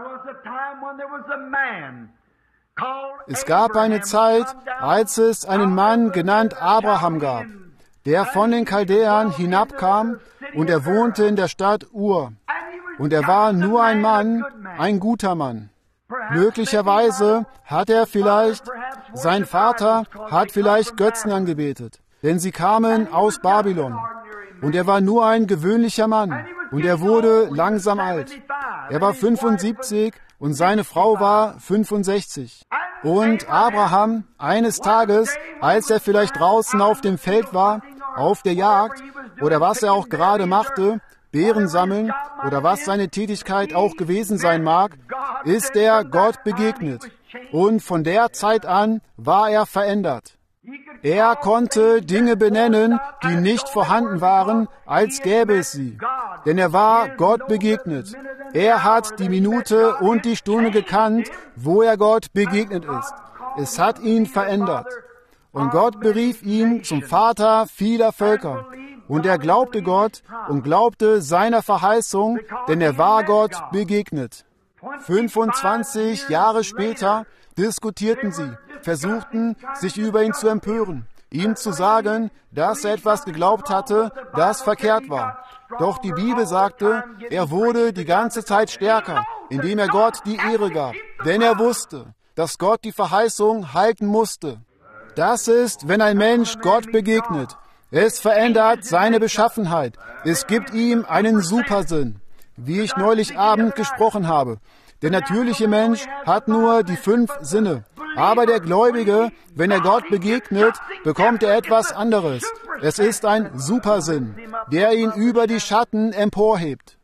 Es gab eine Zeit, als es einen Mann genannt Abraham gab, der von den Chaldäern hinabkam und er wohnte in der Stadt Ur. Und er war nur ein Mann, ein guter Mann. Möglicherweise hat er vielleicht, sein Vater hat vielleicht Götzen angebetet, denn sie kamen aus Babylon. Und er war nur ein gewöhnlicher Mann und er wurde langsam alt. Er war fünfundsiebzig und seine Frau war fünfundsechzig. Und Abraham, eines Tages, als er vielleicht draußen auf dem Feld war, auf der Jagd oder was er auch gerade machte, Beeren sammeln oder was seine Tätigkeit auch gewesen sein mag, ist er Gott begegnet. Und von der Zeit an war er verändert. Er konnte Dinge benennen, die nicht vorhanden waren, als gäbe es sie. denn er war Gott begegnet. Er hat die Minute und die Stunde gekannt, wo er Gott begegnet ist. Es hat ihn verändert. Und Gott berief ihn zum Vater vieler Völker. Und er glaubte Gott und glaubte seiner Verheißung, denn er war Gott begegnet. fünfundzwanzig Jahre später diskutierten sie, versuchten, sich über ihn zu empören, ihm zu sagen, dass er etwas geglaubt hatte, das verkehrt war. Doch die Bibel sagte, er wurde die ganze Zeit stärker, indem er Gott die Ehre gab, denn er wusste, dass Gott die Verheißung halten musste. Das ist, wenn ein Mensch Gott begegnet. Es verändert seine Beschaffenheit. Es gibt ihm einen Supersinn, wie ich neulich Abend gesprochen habe. Der natürliche Mensch hat nur die fünf Sinne. Aber der Gläubige, wenn er Gott begegnet, bekommt er etwas anderes. Es ist ein Supersinn, der ihn über die Schatten emporhebt.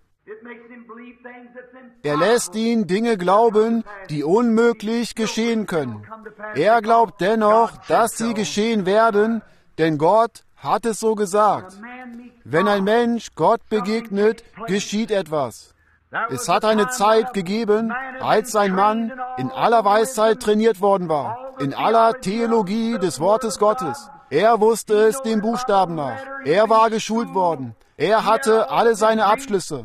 Er lässt ihn Dinge glauben, die unmöglich geschehen können. Er glaubt dennoch, dass sie geschehen werden, denn Gott hat es so gesagt. Wenn ein Mensch Gott begegnet, geschieht etwas. Es hat eine Zeit gegeben, als ein Mann in aller Weisheit trainiert worden war, in aller Theologie des Wortes Gottes. Er wusste es dem Buchstaben nach. Er war geschult worden. Er hatte alle seine Abschlüsse.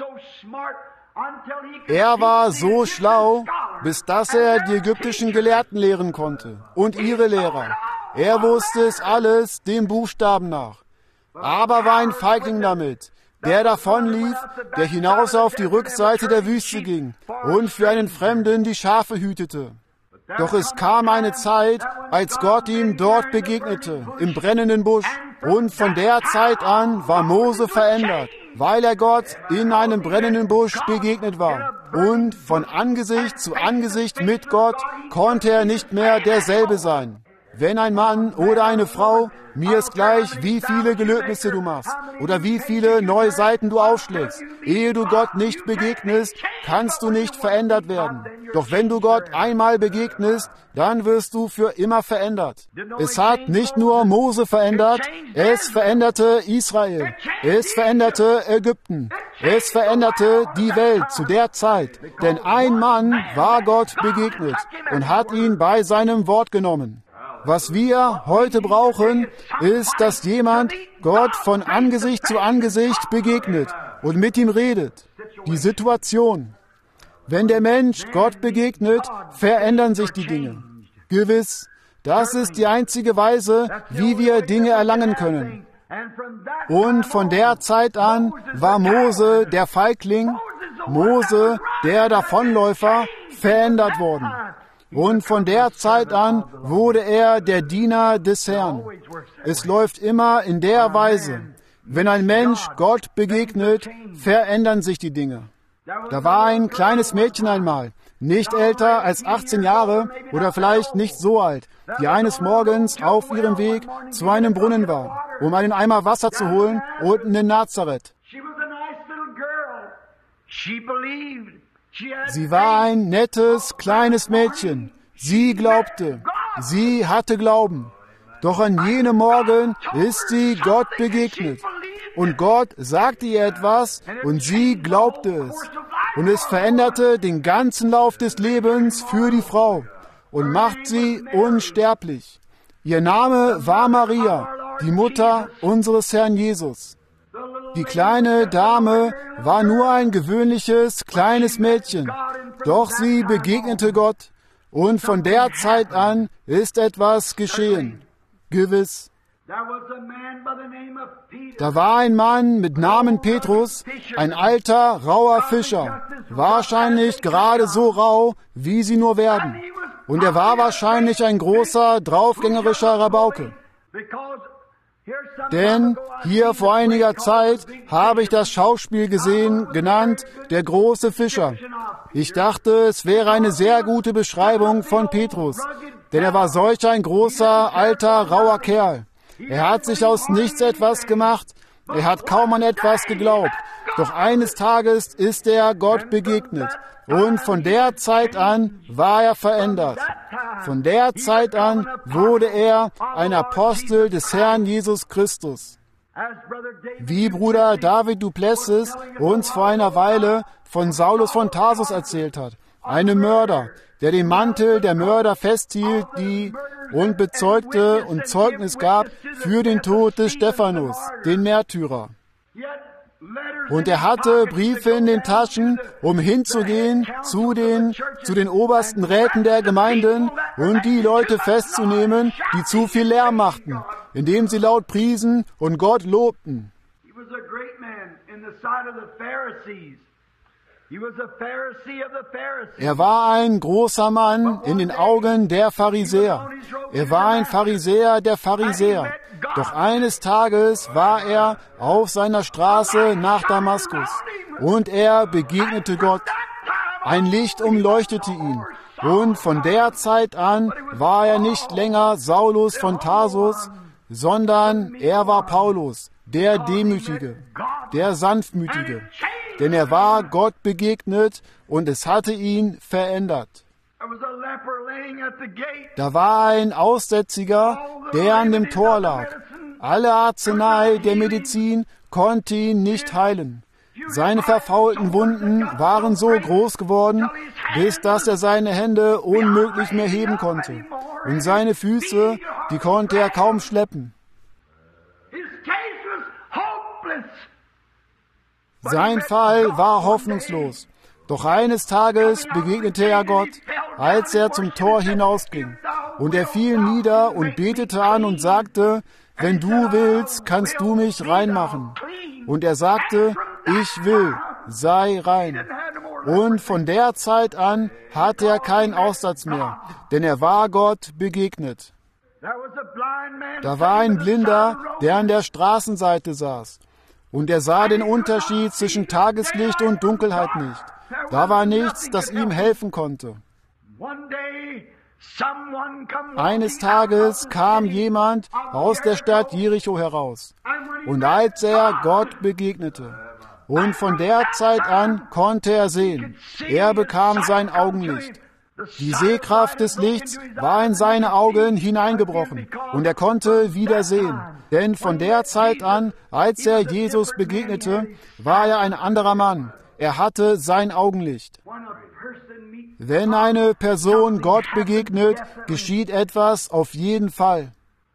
Er war so schlau, bis dass er die ägyptischen Gelehrten lehren konnte und ihre Lehrer. Er wusste es alles dem Buchstaben nach. Aber war ein Feigling damit, der davonlief, der hinaus auf die Rückseite der Wüste ging und für einen Fremden die Schafe hütete. Doch es kam eine Zeit, als Gott ihm dort begegnete, im brennenden Busch. Und von der Zeit an war Mose verändert, weil er Gott in einem brennenden Busch begegnet war. Und von Angesicht zu Angesicht mit Gott konnte er nicht mehr derselbe sein. Wenn ein Mann oder eine Frau, mir ist gleich, wie viele Gelöbnisse du machst oder wie viele neue Seiten du aufschlägst. Ehe du Gott nicht begegnest, kannst du nicht verändert werden. Doch wenn du Gott einmal begegnest, dann wirst du für immer verändert. Es hat nicht nur Mose verändert, es veränderte Israel, es veränderte Ägypten, es veränderte die Welt zu der Zeit. Denn ein Mann war Gott begegnet und hat ihn bei seinem Wort genommen. Was wir heute brauchen, ist, dass jemand Gott von Angesicht zu Angesicht begegnet und mit ihm redet. Die Situation. Wenn der Mensch Gott begegnet, verändern sich die Dinge. Gewiss, das ist die einzige Weise, wie wir Dinge erlangen können. Und von der Zeit an war Mose, der Feigling, Mose, der Davonläufer, verändert worden. Und von der Zeit an wurde er der Diener des Herrn. Es läuft immer in der Weise. Wenn ein Mensch Gott begegnet, verändern sich die Dinge. Da war ein kleines Mädchen einmal, nicht älter als achtzehn Jahre oder vielleicht nicht so alt, die eines Morgens auf ihrem Weg zu einem Brunnen war, um einen Eimer Wasser zu holen, unten in Nazareth. Sie war ein nettes, kleines Mädchen. Sie glaubte. Sie hatte Glauben. Doch an jenem Morgen ist sie Gott begegnet. Und Gott sagte ihr etwas und sie glaubte es. Und es veränderte den ganzen Lauf des Lebens für die Frau und macht sie unsterblich. Ihr Name war Maria, die Mutter unseres Herrn Jesus. Die kleine Dame war nur ein gewöhnliches, kleines Mädchen, doch sie begegnete Gott, und von der Zeit an ist etwas geschehen. Gewiss. Da war ein Mann mit Namen Petrus, ein alter, rauer Fischer, wahrscheinlich gerade so rau, wie sie nur werden. Und er war wahrscheinlich ein großer, draufgängerischer Rabauke. Denn hier vor einiger Zeit habe ich das Schauspiel gesehen, genannt Der große Fischer. Ich dachte, es wäre eine sehr gute Beschreibung von Petrus, denn er war solch ein großer, alter, rauer Kerl. Er hat sich aus nichts etwas gemacht, er hat kaum an etwas geglaubt. Doch eines Tages ist er Gott begegnet. Und von der Zeit an war er verändert. Von der Zeit an wurde er ein Apostel des Herrn Jesus Christus. Wie Bruder David du Plessis uns vor einer Weile von Saulus von Tarsus erzählt hat, einem Mörder, der den Mantel der Mörder festhielt, die und bezeugte und Zeugnis gab für den Tod des Stephanus, den Märtyrer. Und er hatte Briefe in den Taschen, um hinzugehen zu den, zu den obersten Räten der Gemeinden und die Leute festzunehmen, die zu viel Lärm machten, indem sie laut priesen und Gott lobten. Er war ein großer Mann in den Augen der Pharisäer. Er war ein Pharisäer der Pharisäer. Doch eines Tages war er auf seiner Straße nach Damaskus und er begegnete Gott. Ein Licht umleuchtete ihn. Und von der Zeit an war er nicht länger Saulus von Tarsus, sondern er war Paulus, der Demütige, der Sanftmütige. Denn er war Gott begegnet und es hatte ihn verändert. Da war ein Aussätziger, der an dem Tor lag. Alle Arznei der Medizin konnte ihn nicht heilen. Seine verfaulten Wunden waren so groß geworden, bis dass er seine Hände unmöglich mehr heben konnte. Und seine Füße, die konnte er kaum schleppen. Sein Fall war hoffnungslos. Doch eines Tages begegnete er Gott, als er zum Tor hinausging. Und er fiel nieder und betete an und sagte, wenn du willst, kannst du mich reinmachen. Und er sagte, ich will, sei rein. Und von der Zeit an hatte er keinen Aussatz mehr, denn er war Gott begegnet. Da war ein Blinder, der an der Straßenseite saß. Und er sah den Unterschied zwischen Tageslicht und Dunkelheit nicht. Da war nichts, das ihm helfen konnte. Eines Tages kam jemand aus der Stadt Jericho heraus. Und als er Gott begegnete, und von der Zeit an konnte er sehen, er bekam sein Augenlicht. Die Sehkraft des Lichts war in seine Augen hineingebrochen und er konnte wieder sehen. Denn von der Zeit an, als er Jesus begegnete, war er ein anderer Mann. Er hatte sein Augenlicht. Wenn eine Person Gott begegnet, geschieht etwas auf jeden Fall.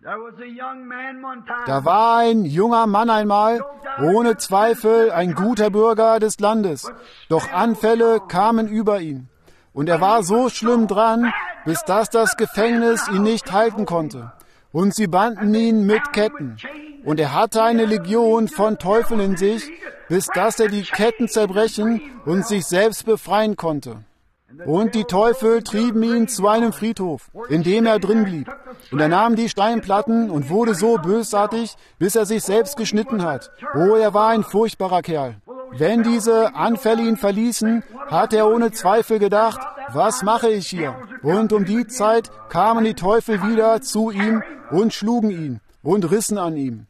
Da war ein junger Mann einmal, ohne Zweifel ein guter Bürger des Landes. Doch Anfälle kamen über ihn. Und er war so schlimm dran, bis dass das Gefängnis ihn nicht halten konnte. Und sie banden ihn mit Ketten. Und er hatte eine Legion von Teufeln in sich, bis dass er die Ketten zerbrechen und sich selbst befreien konnte. Und die Teufel trieben ihn zu einem Friedhof, in dem er drin blieb. Und er nahm die Steinplatten und wurde so bösartig, bis er sich selbst geschnitten hat. Oh, er war ein furchtbarer Kerl. Wenn diese Anfälle ihn verließen, hat er ohne Zweifel gedacht, was mache ich hier? Und um die Zeit kamen die Teufel wieder zu ihm und schlugen ihn und rissen an ihm.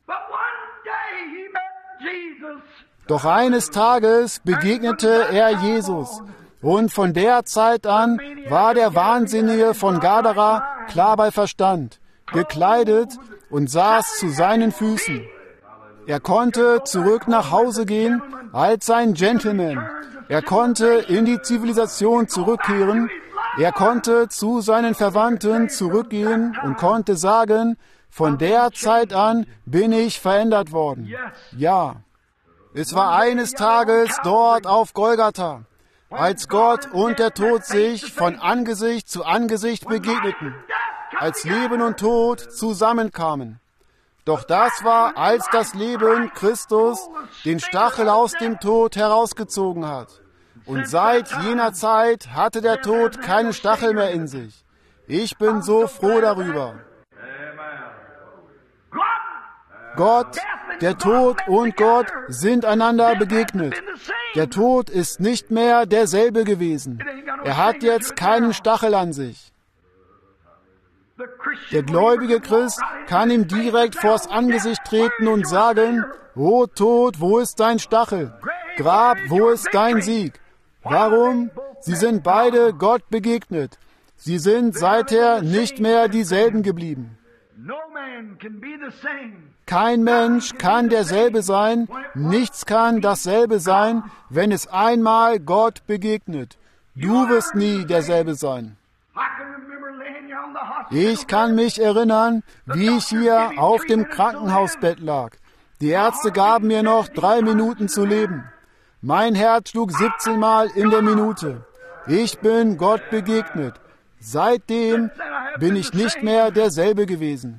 Doch eines Tages begegnete er Jesus. Und von der Zeit an war der Wahnsinnige von Gadara klar bei Verstand, gekleidet und saß zu seinen Füßen. Er konnte zurück nach Hause gehen als ein Gentleman. Er konnte in die Zivilisation zurückkehren. Er konnte zu seinen Verwandten zurückgehen und konnte sagen, von der Zeit an bin ich verändert worden. Ja, es war eines Tages dort auf Golgatha, als Gott und der Tod sich von Angesicht zu Angesicht begegneten, als Leben und Tod zusammenkamen. Doch das war, als das Leben Christus den Stachel aus dem Tod herausgezogen hat. Und seit jener Zeit hatte der Tod keinen Stachel mehr in sich. Ich bin so froh darüber. Gott, der Tod und Gott sind einander begegnet. Der Tod ist nicht mehr derselbe gewesen. Er hat jetzt keinen Stachel an sich. Der gläubige Christ kann ihm direkt vors Angesicht treten und sagen, O Tod, wo ist dein Stachel? Grab, wo ist dein Sieg? Warum? Sie sind beide Gott begegnet. Sie sind seither nicht mehr dieselben geblieben. Kein Mensch kann derselbe sein, nichts kann dasselbe sein, wenn es einmal Gott begegnet. Du wirst nie derselbe sein. Ich kann mich erinnern, wie ich hier auf dem Krankenhausbett lag. Die Ärzte gaben mir noch drei Minuten zu leben. Mein Herz schlug siebzehn Mal in der Minute. Ich bin Gott begegnet. Seitdem bin ich nicht mehr derselbe gewesen.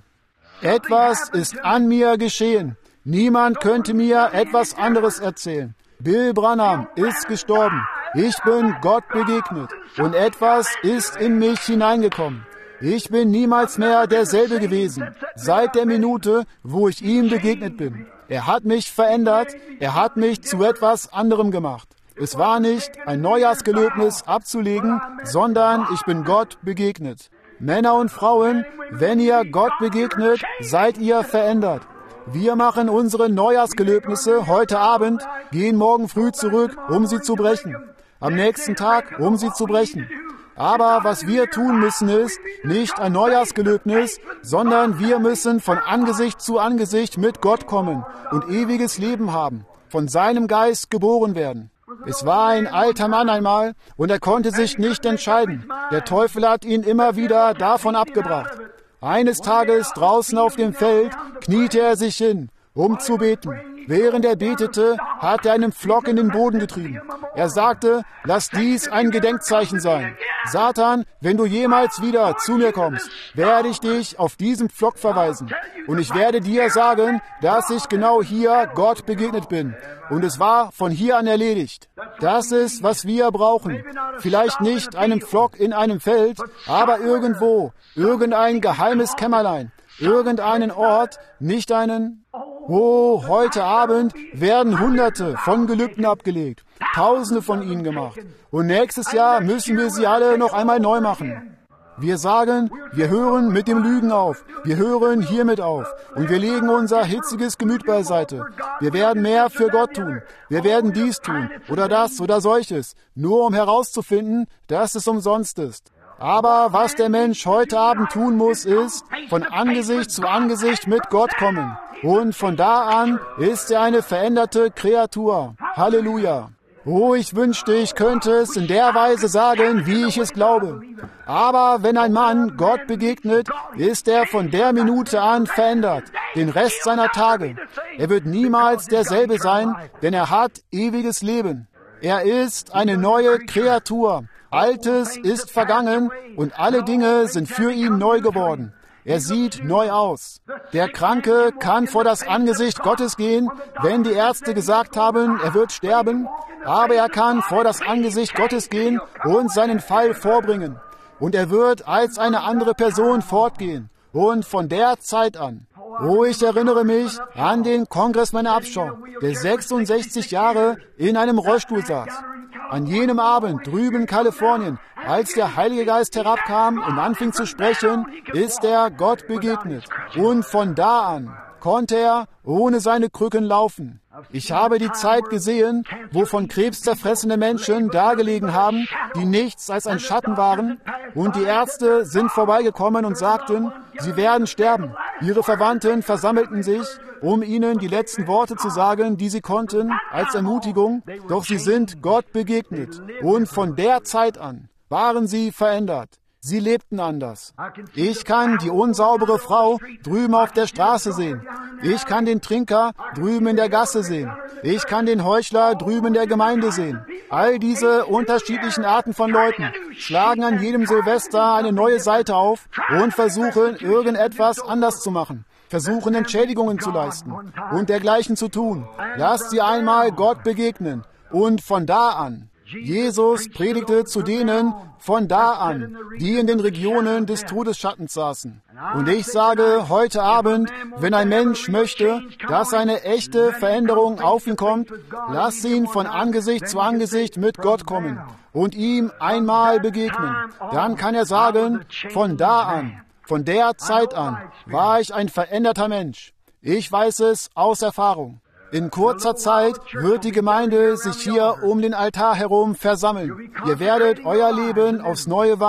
Etwas ist an mir geschehen. Niemand könnte mir etwas anderes erzählen. Bill Branham ist gestorben. Ich bin Gott begegnet. Und etwas ist in mich hineingekommen. Ich bin niemals mehr derselbe gewesen, seit der Minute, wo ich ihm begegnet bin. Er hat mich verändert, er hat mich zu etwas anderem gemacht. Es war nicht ein Neujahrsgelöbnis abzulegen, sondern ich bin Gott begegnet. Männer und Frauen, wenn ihr Gott begegnet, seid ihr verändert. Wir machen unsere Neujahrsgelöbnisse heute Abend, gehen morgen früh zurück, um sie zu brechen. Am nächsten Tag, um sie zu brechen. Aber was wir tun müssen, ist nicht ein Neujahrsgelöbnis, sondern wir müssen von Angesicht zu Angesicht mit Gott kommen und ewiges Leben haben, von seinem Geist geboren werden. Es war ein alter Mann einmal und er konnte sich nicht entscheiden. Der Teufel hat ihn immer wieder davon abgebracht. Eines Tages draußen auf dem Feld kniete er sich hin, um zu beten. Während er betete, hat er einen Pflock in den Boden getrieben. Er sagte, lass dies ein Gedenkzeichen sein. Satan, wenn du jemals wieder zu mir kommst, werde ich dich auf diesen Pflock verweisen. Und ich werde dir sagen, dass ich genau hier Gott begegnet bin. Und es war von hier an erledigt. Das ist, was wir brauchen. Vielleicht nicht einen Pflock in einem Feld, aber irgendwo, irgendein geheimes Kämmerlein, irgendeinen Ort, nicht einen... Oh, heute Abend werden Hunderte von Gelübden abgelegt, Tausende von ihnen gemacht. Und nächstes Jahr müssen wir sie alle noch einmal neu machen. Wir sagen, wir hören mit dem Lügen auf, wir hören hiermit auf und wir legen unser hitziges Gemüt beiseite. Wir werden mehr für Gott tun, wir werden dies tun oder das oder solches, nur um herauszufinden, dass es umsonst ist. Aber was der Mensch heute Abend tun muss, ist von Angesicht zu Angesicht mit Gott kommen. Und von da an ist er eine veränderte Kreatur. Halleluja. Oh, ich wünschte, ich könnte es in der Weise sagen, wie ich es glaube. Aber wenn ein Mann Gott begegnet, ist er von der Minute an verändert, den Rest seiner Tage. Er wird niemals derselbe sein, denn er hat ewiges Leben. Er ist eine neue Kreatur. Altes ist vergangen und alle Dinge sind für ihn neu geworden. Er sieht neu aus. Der Kranke kann vor das Angesicht Gottes gehen, wenn die Ärzte gesagt haben, er wird sterben. Aber er kann vor das Angesicht Gottes gehen und seinen Fall vorbringen. Und er wird als eine andere Person fortgehen. Und von der Zeit an. Oh, ich erinnere mich an den Congressman Upshaw, der sechsundsechzig Jahre in einem Rollstuhl saß. An jenem Abend drüben in Kalifornien, als der Heilige Geist herabkam und anfing zu sprechen, ist er Gott begegnet. Und von da an konnte er ohne seine Krücken laufen. Ich habe die Zeit gesehen, wo von Krebs zerfressene Menschen dagelegen haben, die nichts als ein Schatten waren, und die Ärzte sind vorbeigekommen und sagten, sie werden sterben. Ihre Verwandten versammelten sich, um ihnen die letzten Worte zu sagen, die sie konnten, als Ermutigung, doch sie sind Gott begegnet. Und von der Zeit an waren sie verändert. Sie lebten anders. Ich kann die unsaubere Frau drüben auf der Straße sehen. Ich kann den Trinker drüben in der Gasse sehen. Ich kann den Heuchler drüben in der Gemeinde sehen. All diese unterschiedlichen Arten von Leuten schlagen an jedem Silvester eine neue Seite auf und versuchen, irgendetwas anders zu machen. Versuchen, Entschädigungen zu leisten und dergleichen zu tun. Lasst sie einmal Gott begegnen. Und von da an. Jesus predigte zu denen von da an, die in den Regionen des Todesschattens saßen. Und ich sage heute Abend, wenn ein Mensch möchte, dass eine echte Veränderung auf ihn kommt, lass ihn von Angesicht zu Angesicht mit Gott kommen und ihm einmal begegnen. Dann kann er sagen, von da an, von der Zeit an, war ich ein veränderter Mensch. Ich weiß es aus Erfahrung. In kurzer Zeit wird die Gemeinde sich hier um den Altar herum versammeln. Ihr werdet euer Leben aufs Neue weihen.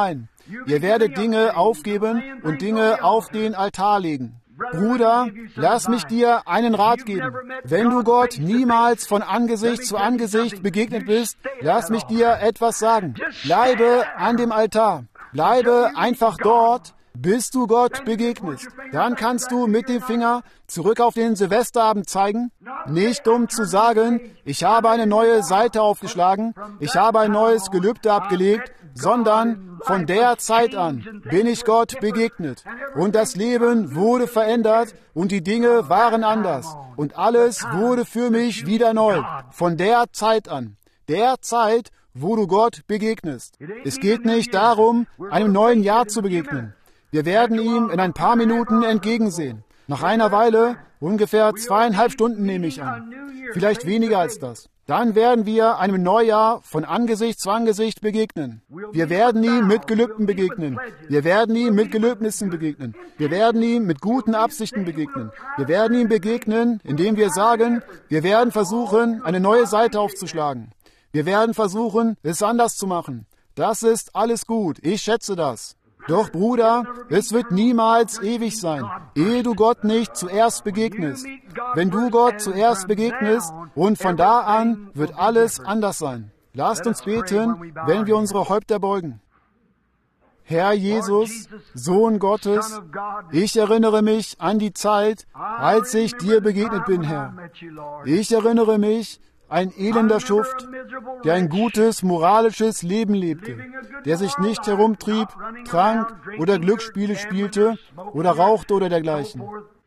Ihr werdet Dinge aufgeben und Dinge auf den Altar legen. Bruder, lass mich dir einen Rat geben. Wenn du Gott niemals von Angesicht zu Angesicht begegnet bist, lass mich dir etwas sagen. Bleibe an dem Altar. Bleibe einfach dort, bis du Gott begegnest. Dann kannst du mit dem Finger zurück auf den Silvesterabend zeigen, nicht um zu sagen, ich habe eine neue Seite aufgeschlagen, ich habe ein neues Gelübde abgelegt, sondern von der Zeit an bin ich Gott begegnet. Und das Leben wurde verändert und die Dinge waren anders. Und alles wurde für mich wieder neu. Von der Zeit an. Der Zeit, wo du Gott begegnest. Es geht nicht darum, einem neuen Jahr zu begegnen. Wir werden ihm in ein paar Minuten entgegensehen. Nach einer Weile, ungefähr zweieinhalb Stunden nehme ich an. Vielleicht weniger als das. Dann werden wir einem Neujahr von Angesicht zu Angesicht begegnen. Wir werden ihm mit Gelübden begegnen. Wir werden ihm mit Gelöbnissen begegnen. Wir werden ihm mit guten Absichten begegnen. Wir werden ihm begegnen, indem wir sagen, wir werden versuchen, eine neue Seite aufzuschlagen. Wir werden versuchen, es anders zu machen. Das ist alles gut. Ich schätze das. Doch, Bruder, es wird niemals ewig sein, ehe du Gott nicht zuerst begegnest. Wenn du Gott zuerst begegnest und von da an wird alles anders sein. Lasst uns beten, wenn wir unsere Häupter beugen. Herr Jesus, Sohn Gottes, ich erinnere mich an die Zeit, als ich dir begegnet bin, Herr. Ich erinnere mich, ein elender Schuft, der ein gutes, moralisches Leben lebte, der sich nicht herumtrieb, trank oder Glücksspiele spielte oder rauchte oder dergleichen.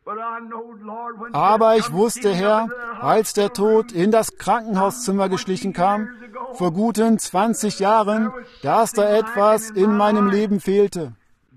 Aber ich wusste, Herr, als der Tod in das Krankenhauszimmer geschlichen kam, vor guten zwanzig Jahren, dass da etwas in meinem Leben fehlte.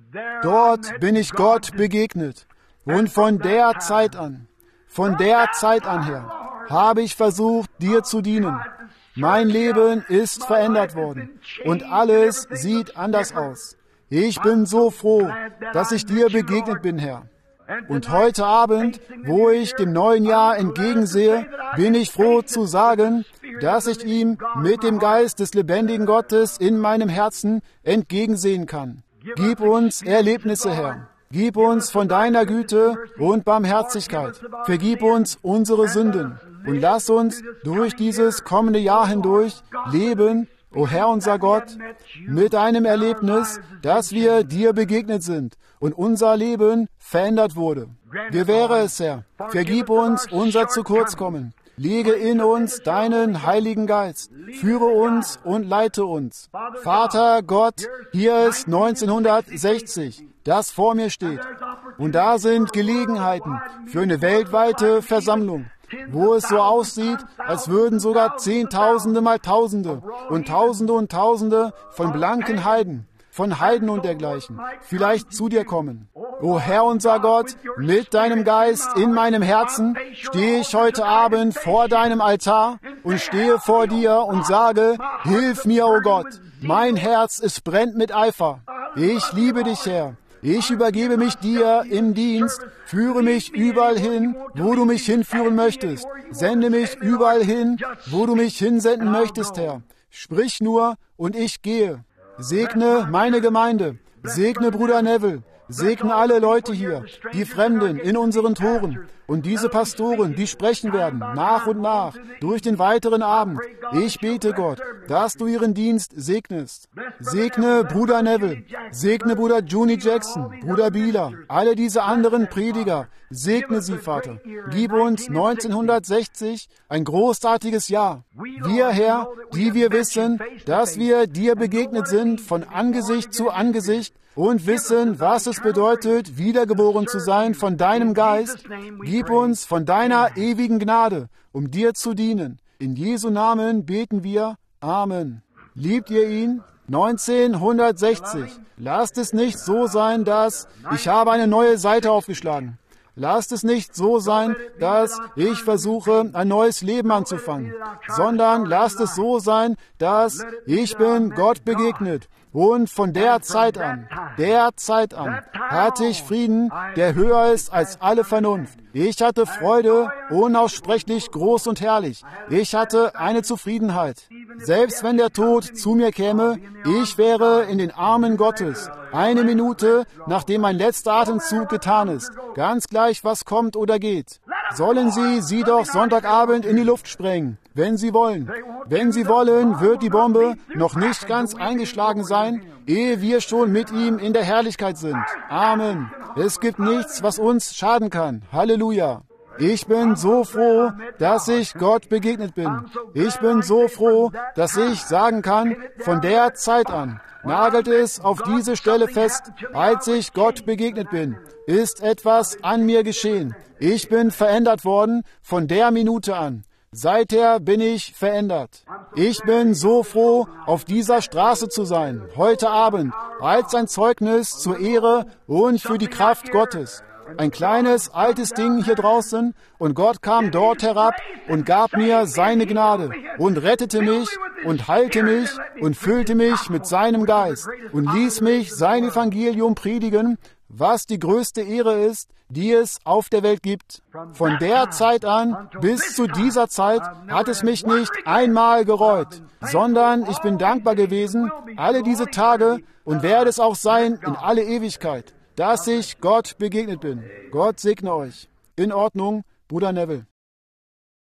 Dort bin ich Gott begegnet. Und von der Zeit an, von der Zeit an, Herr, habe ich versucht, dir zu dienen. Mein Leben ist verändert worden und alles sieht anders aus. Ich bin so froh, dass ich dir begegnet bin, Herr. Und heute Abend, wo ich dem neuen Jahr entgegensehe, bin ich froh zu sagen, dass ich ihm mit dem Geist des lebendigen Gottes in meinem Herzen entgegensehen kann. Gib uns Erlebnisse, Herr. Gib uns von deiner Güte und Barmherzigkeit. Vergib uns unsere Sünden und lass uns durch dieses kommende Jahr hindurch leben, o Herr unser Gott, mit einem Erlebnis, dass wir dir begegnet sind und unser Leben verändert wurde. Wie wäre es, Herr? Vergib uns unser Zukurzkommen. Lege in uns deinen Heiligen Geist. Führe uns und leite uns. Vater Gott, hier ist neunzehnhundertsechzig, das vor mir steht. Und da sind Gelegenheiten für eine weltweite Versammlung, wo es so aussieht, als würden sogar Zehntausende mal Tausende und Tausende und Tausende von blanken Heiden, von Heiden und dergleichen, vielleicht zu dir kommen. O Herr unser Gott, mit deinem Geist in meinem Herzen stehe ich heute Abend vor deinem Altar und stehe vor dir und sage, hilf mir, o Gott. Mein Herz, es brennt mit Eifer. Ich liebe dich, Herr. Ich übergebe mich dir im Dienst, führe mich überall hin, wo du mich hinführen möchtest. Sende mich überall hin, wo du mich hinsenden möchtest, Herr. Sprich nur und ich gehe. Segne meine Gemeinde, segne Bruder Neville, segne alle Leute hier, die Fremden in unseren Toren und diese Pastoren, die sprechen werden, nach und nach, durch den weiteren Abend. Ich bete Gott, dass du ihren Dienst segnest. Segne Bruder Neville, segne Bruder Juni Jackson, Bruder Bieler, alle diese anderen Prediger. Segne sie, Vater. Gib uns neunzehnhundertsechzig ein großartiges Jahr. Wir, Herr, die wir wissen, dass wir dir begegnet sind von Angesicht zu Angesicht, und wissen, was es bedeutet, wiedergeboren zu sein von deinem Geist. Gib uns von deiner ewigen Gnade, um dir zu dienen. In Jesu Namen beten wir. Amen. Liebt ihr ihn? neunzehnhundertsechzig. Lasst es nicht so sein, dass ich habe eine neue Seite aufgeschlagen. Lasst es nicht so sein, dass ich versuche, ein neues Leben anzufangen, sondern lasst es so sein, dass ich bin Gott begegnet. Und von der Zeit an, der Zeit an, hatte ich Frieden, der höher ist als alle Vernunft. Ich hatte Freude, unaussprechlich groß und herrlich. Ich hatte eine Zufriedenheit. Selbst wenn der Tod zu mir käme, ich wäre in den Armen Gottes. Eine Minute, nachdem mein letzter Atemzug getan ist. Ganz gleich, was kommt oder geht. Sollen Sie sie doch Sonntagabend in die Luft sprengen, wenn Sie wollen. Wenn Sie wollen, wird die Bombe noch nicht ganz eingeschlagen sein, ehe wir schon mit ihm in der Herrlichkeit sind. Amen. Es gibt nichts, was uns schaden kann. Halleluja. Ich bin so froh, dass ich Gott begegnet bin. Ich bin so froh, dass ich sagen kann, von der Zeit an, nagelt es auf diese Stelle fest, als ich Gott begegnet bin, ist etwas an mir geschehen. Ich bin verändert worden von der Minute an. Seither bin ich verändert. Ich bin so froh, auf dieser Straße zu sein, heute Abend, als ein Zeugnis zur Ehre und für die Kraft Gottes. Ein kleines, altes Ding hier draußen, und Gott kam dort herab und gab mir seine Gnade und rettete mich und heilte mich und füllte mich mit seinem Geist und ließ mich sein Evangelium predigen, was die größte Ehre ist, die es auf der Welt gibt. Von der Zeit an bis zu dieser Zeit hat es mich nicht einmal gereut, sondern ich bin dankbar gewesen, alle diese Tage, und werde es auch sein in alle Ewigkeit, dass ich Gott begegnet bin. Gott segne euch. In Ordnung, Bruder Neville.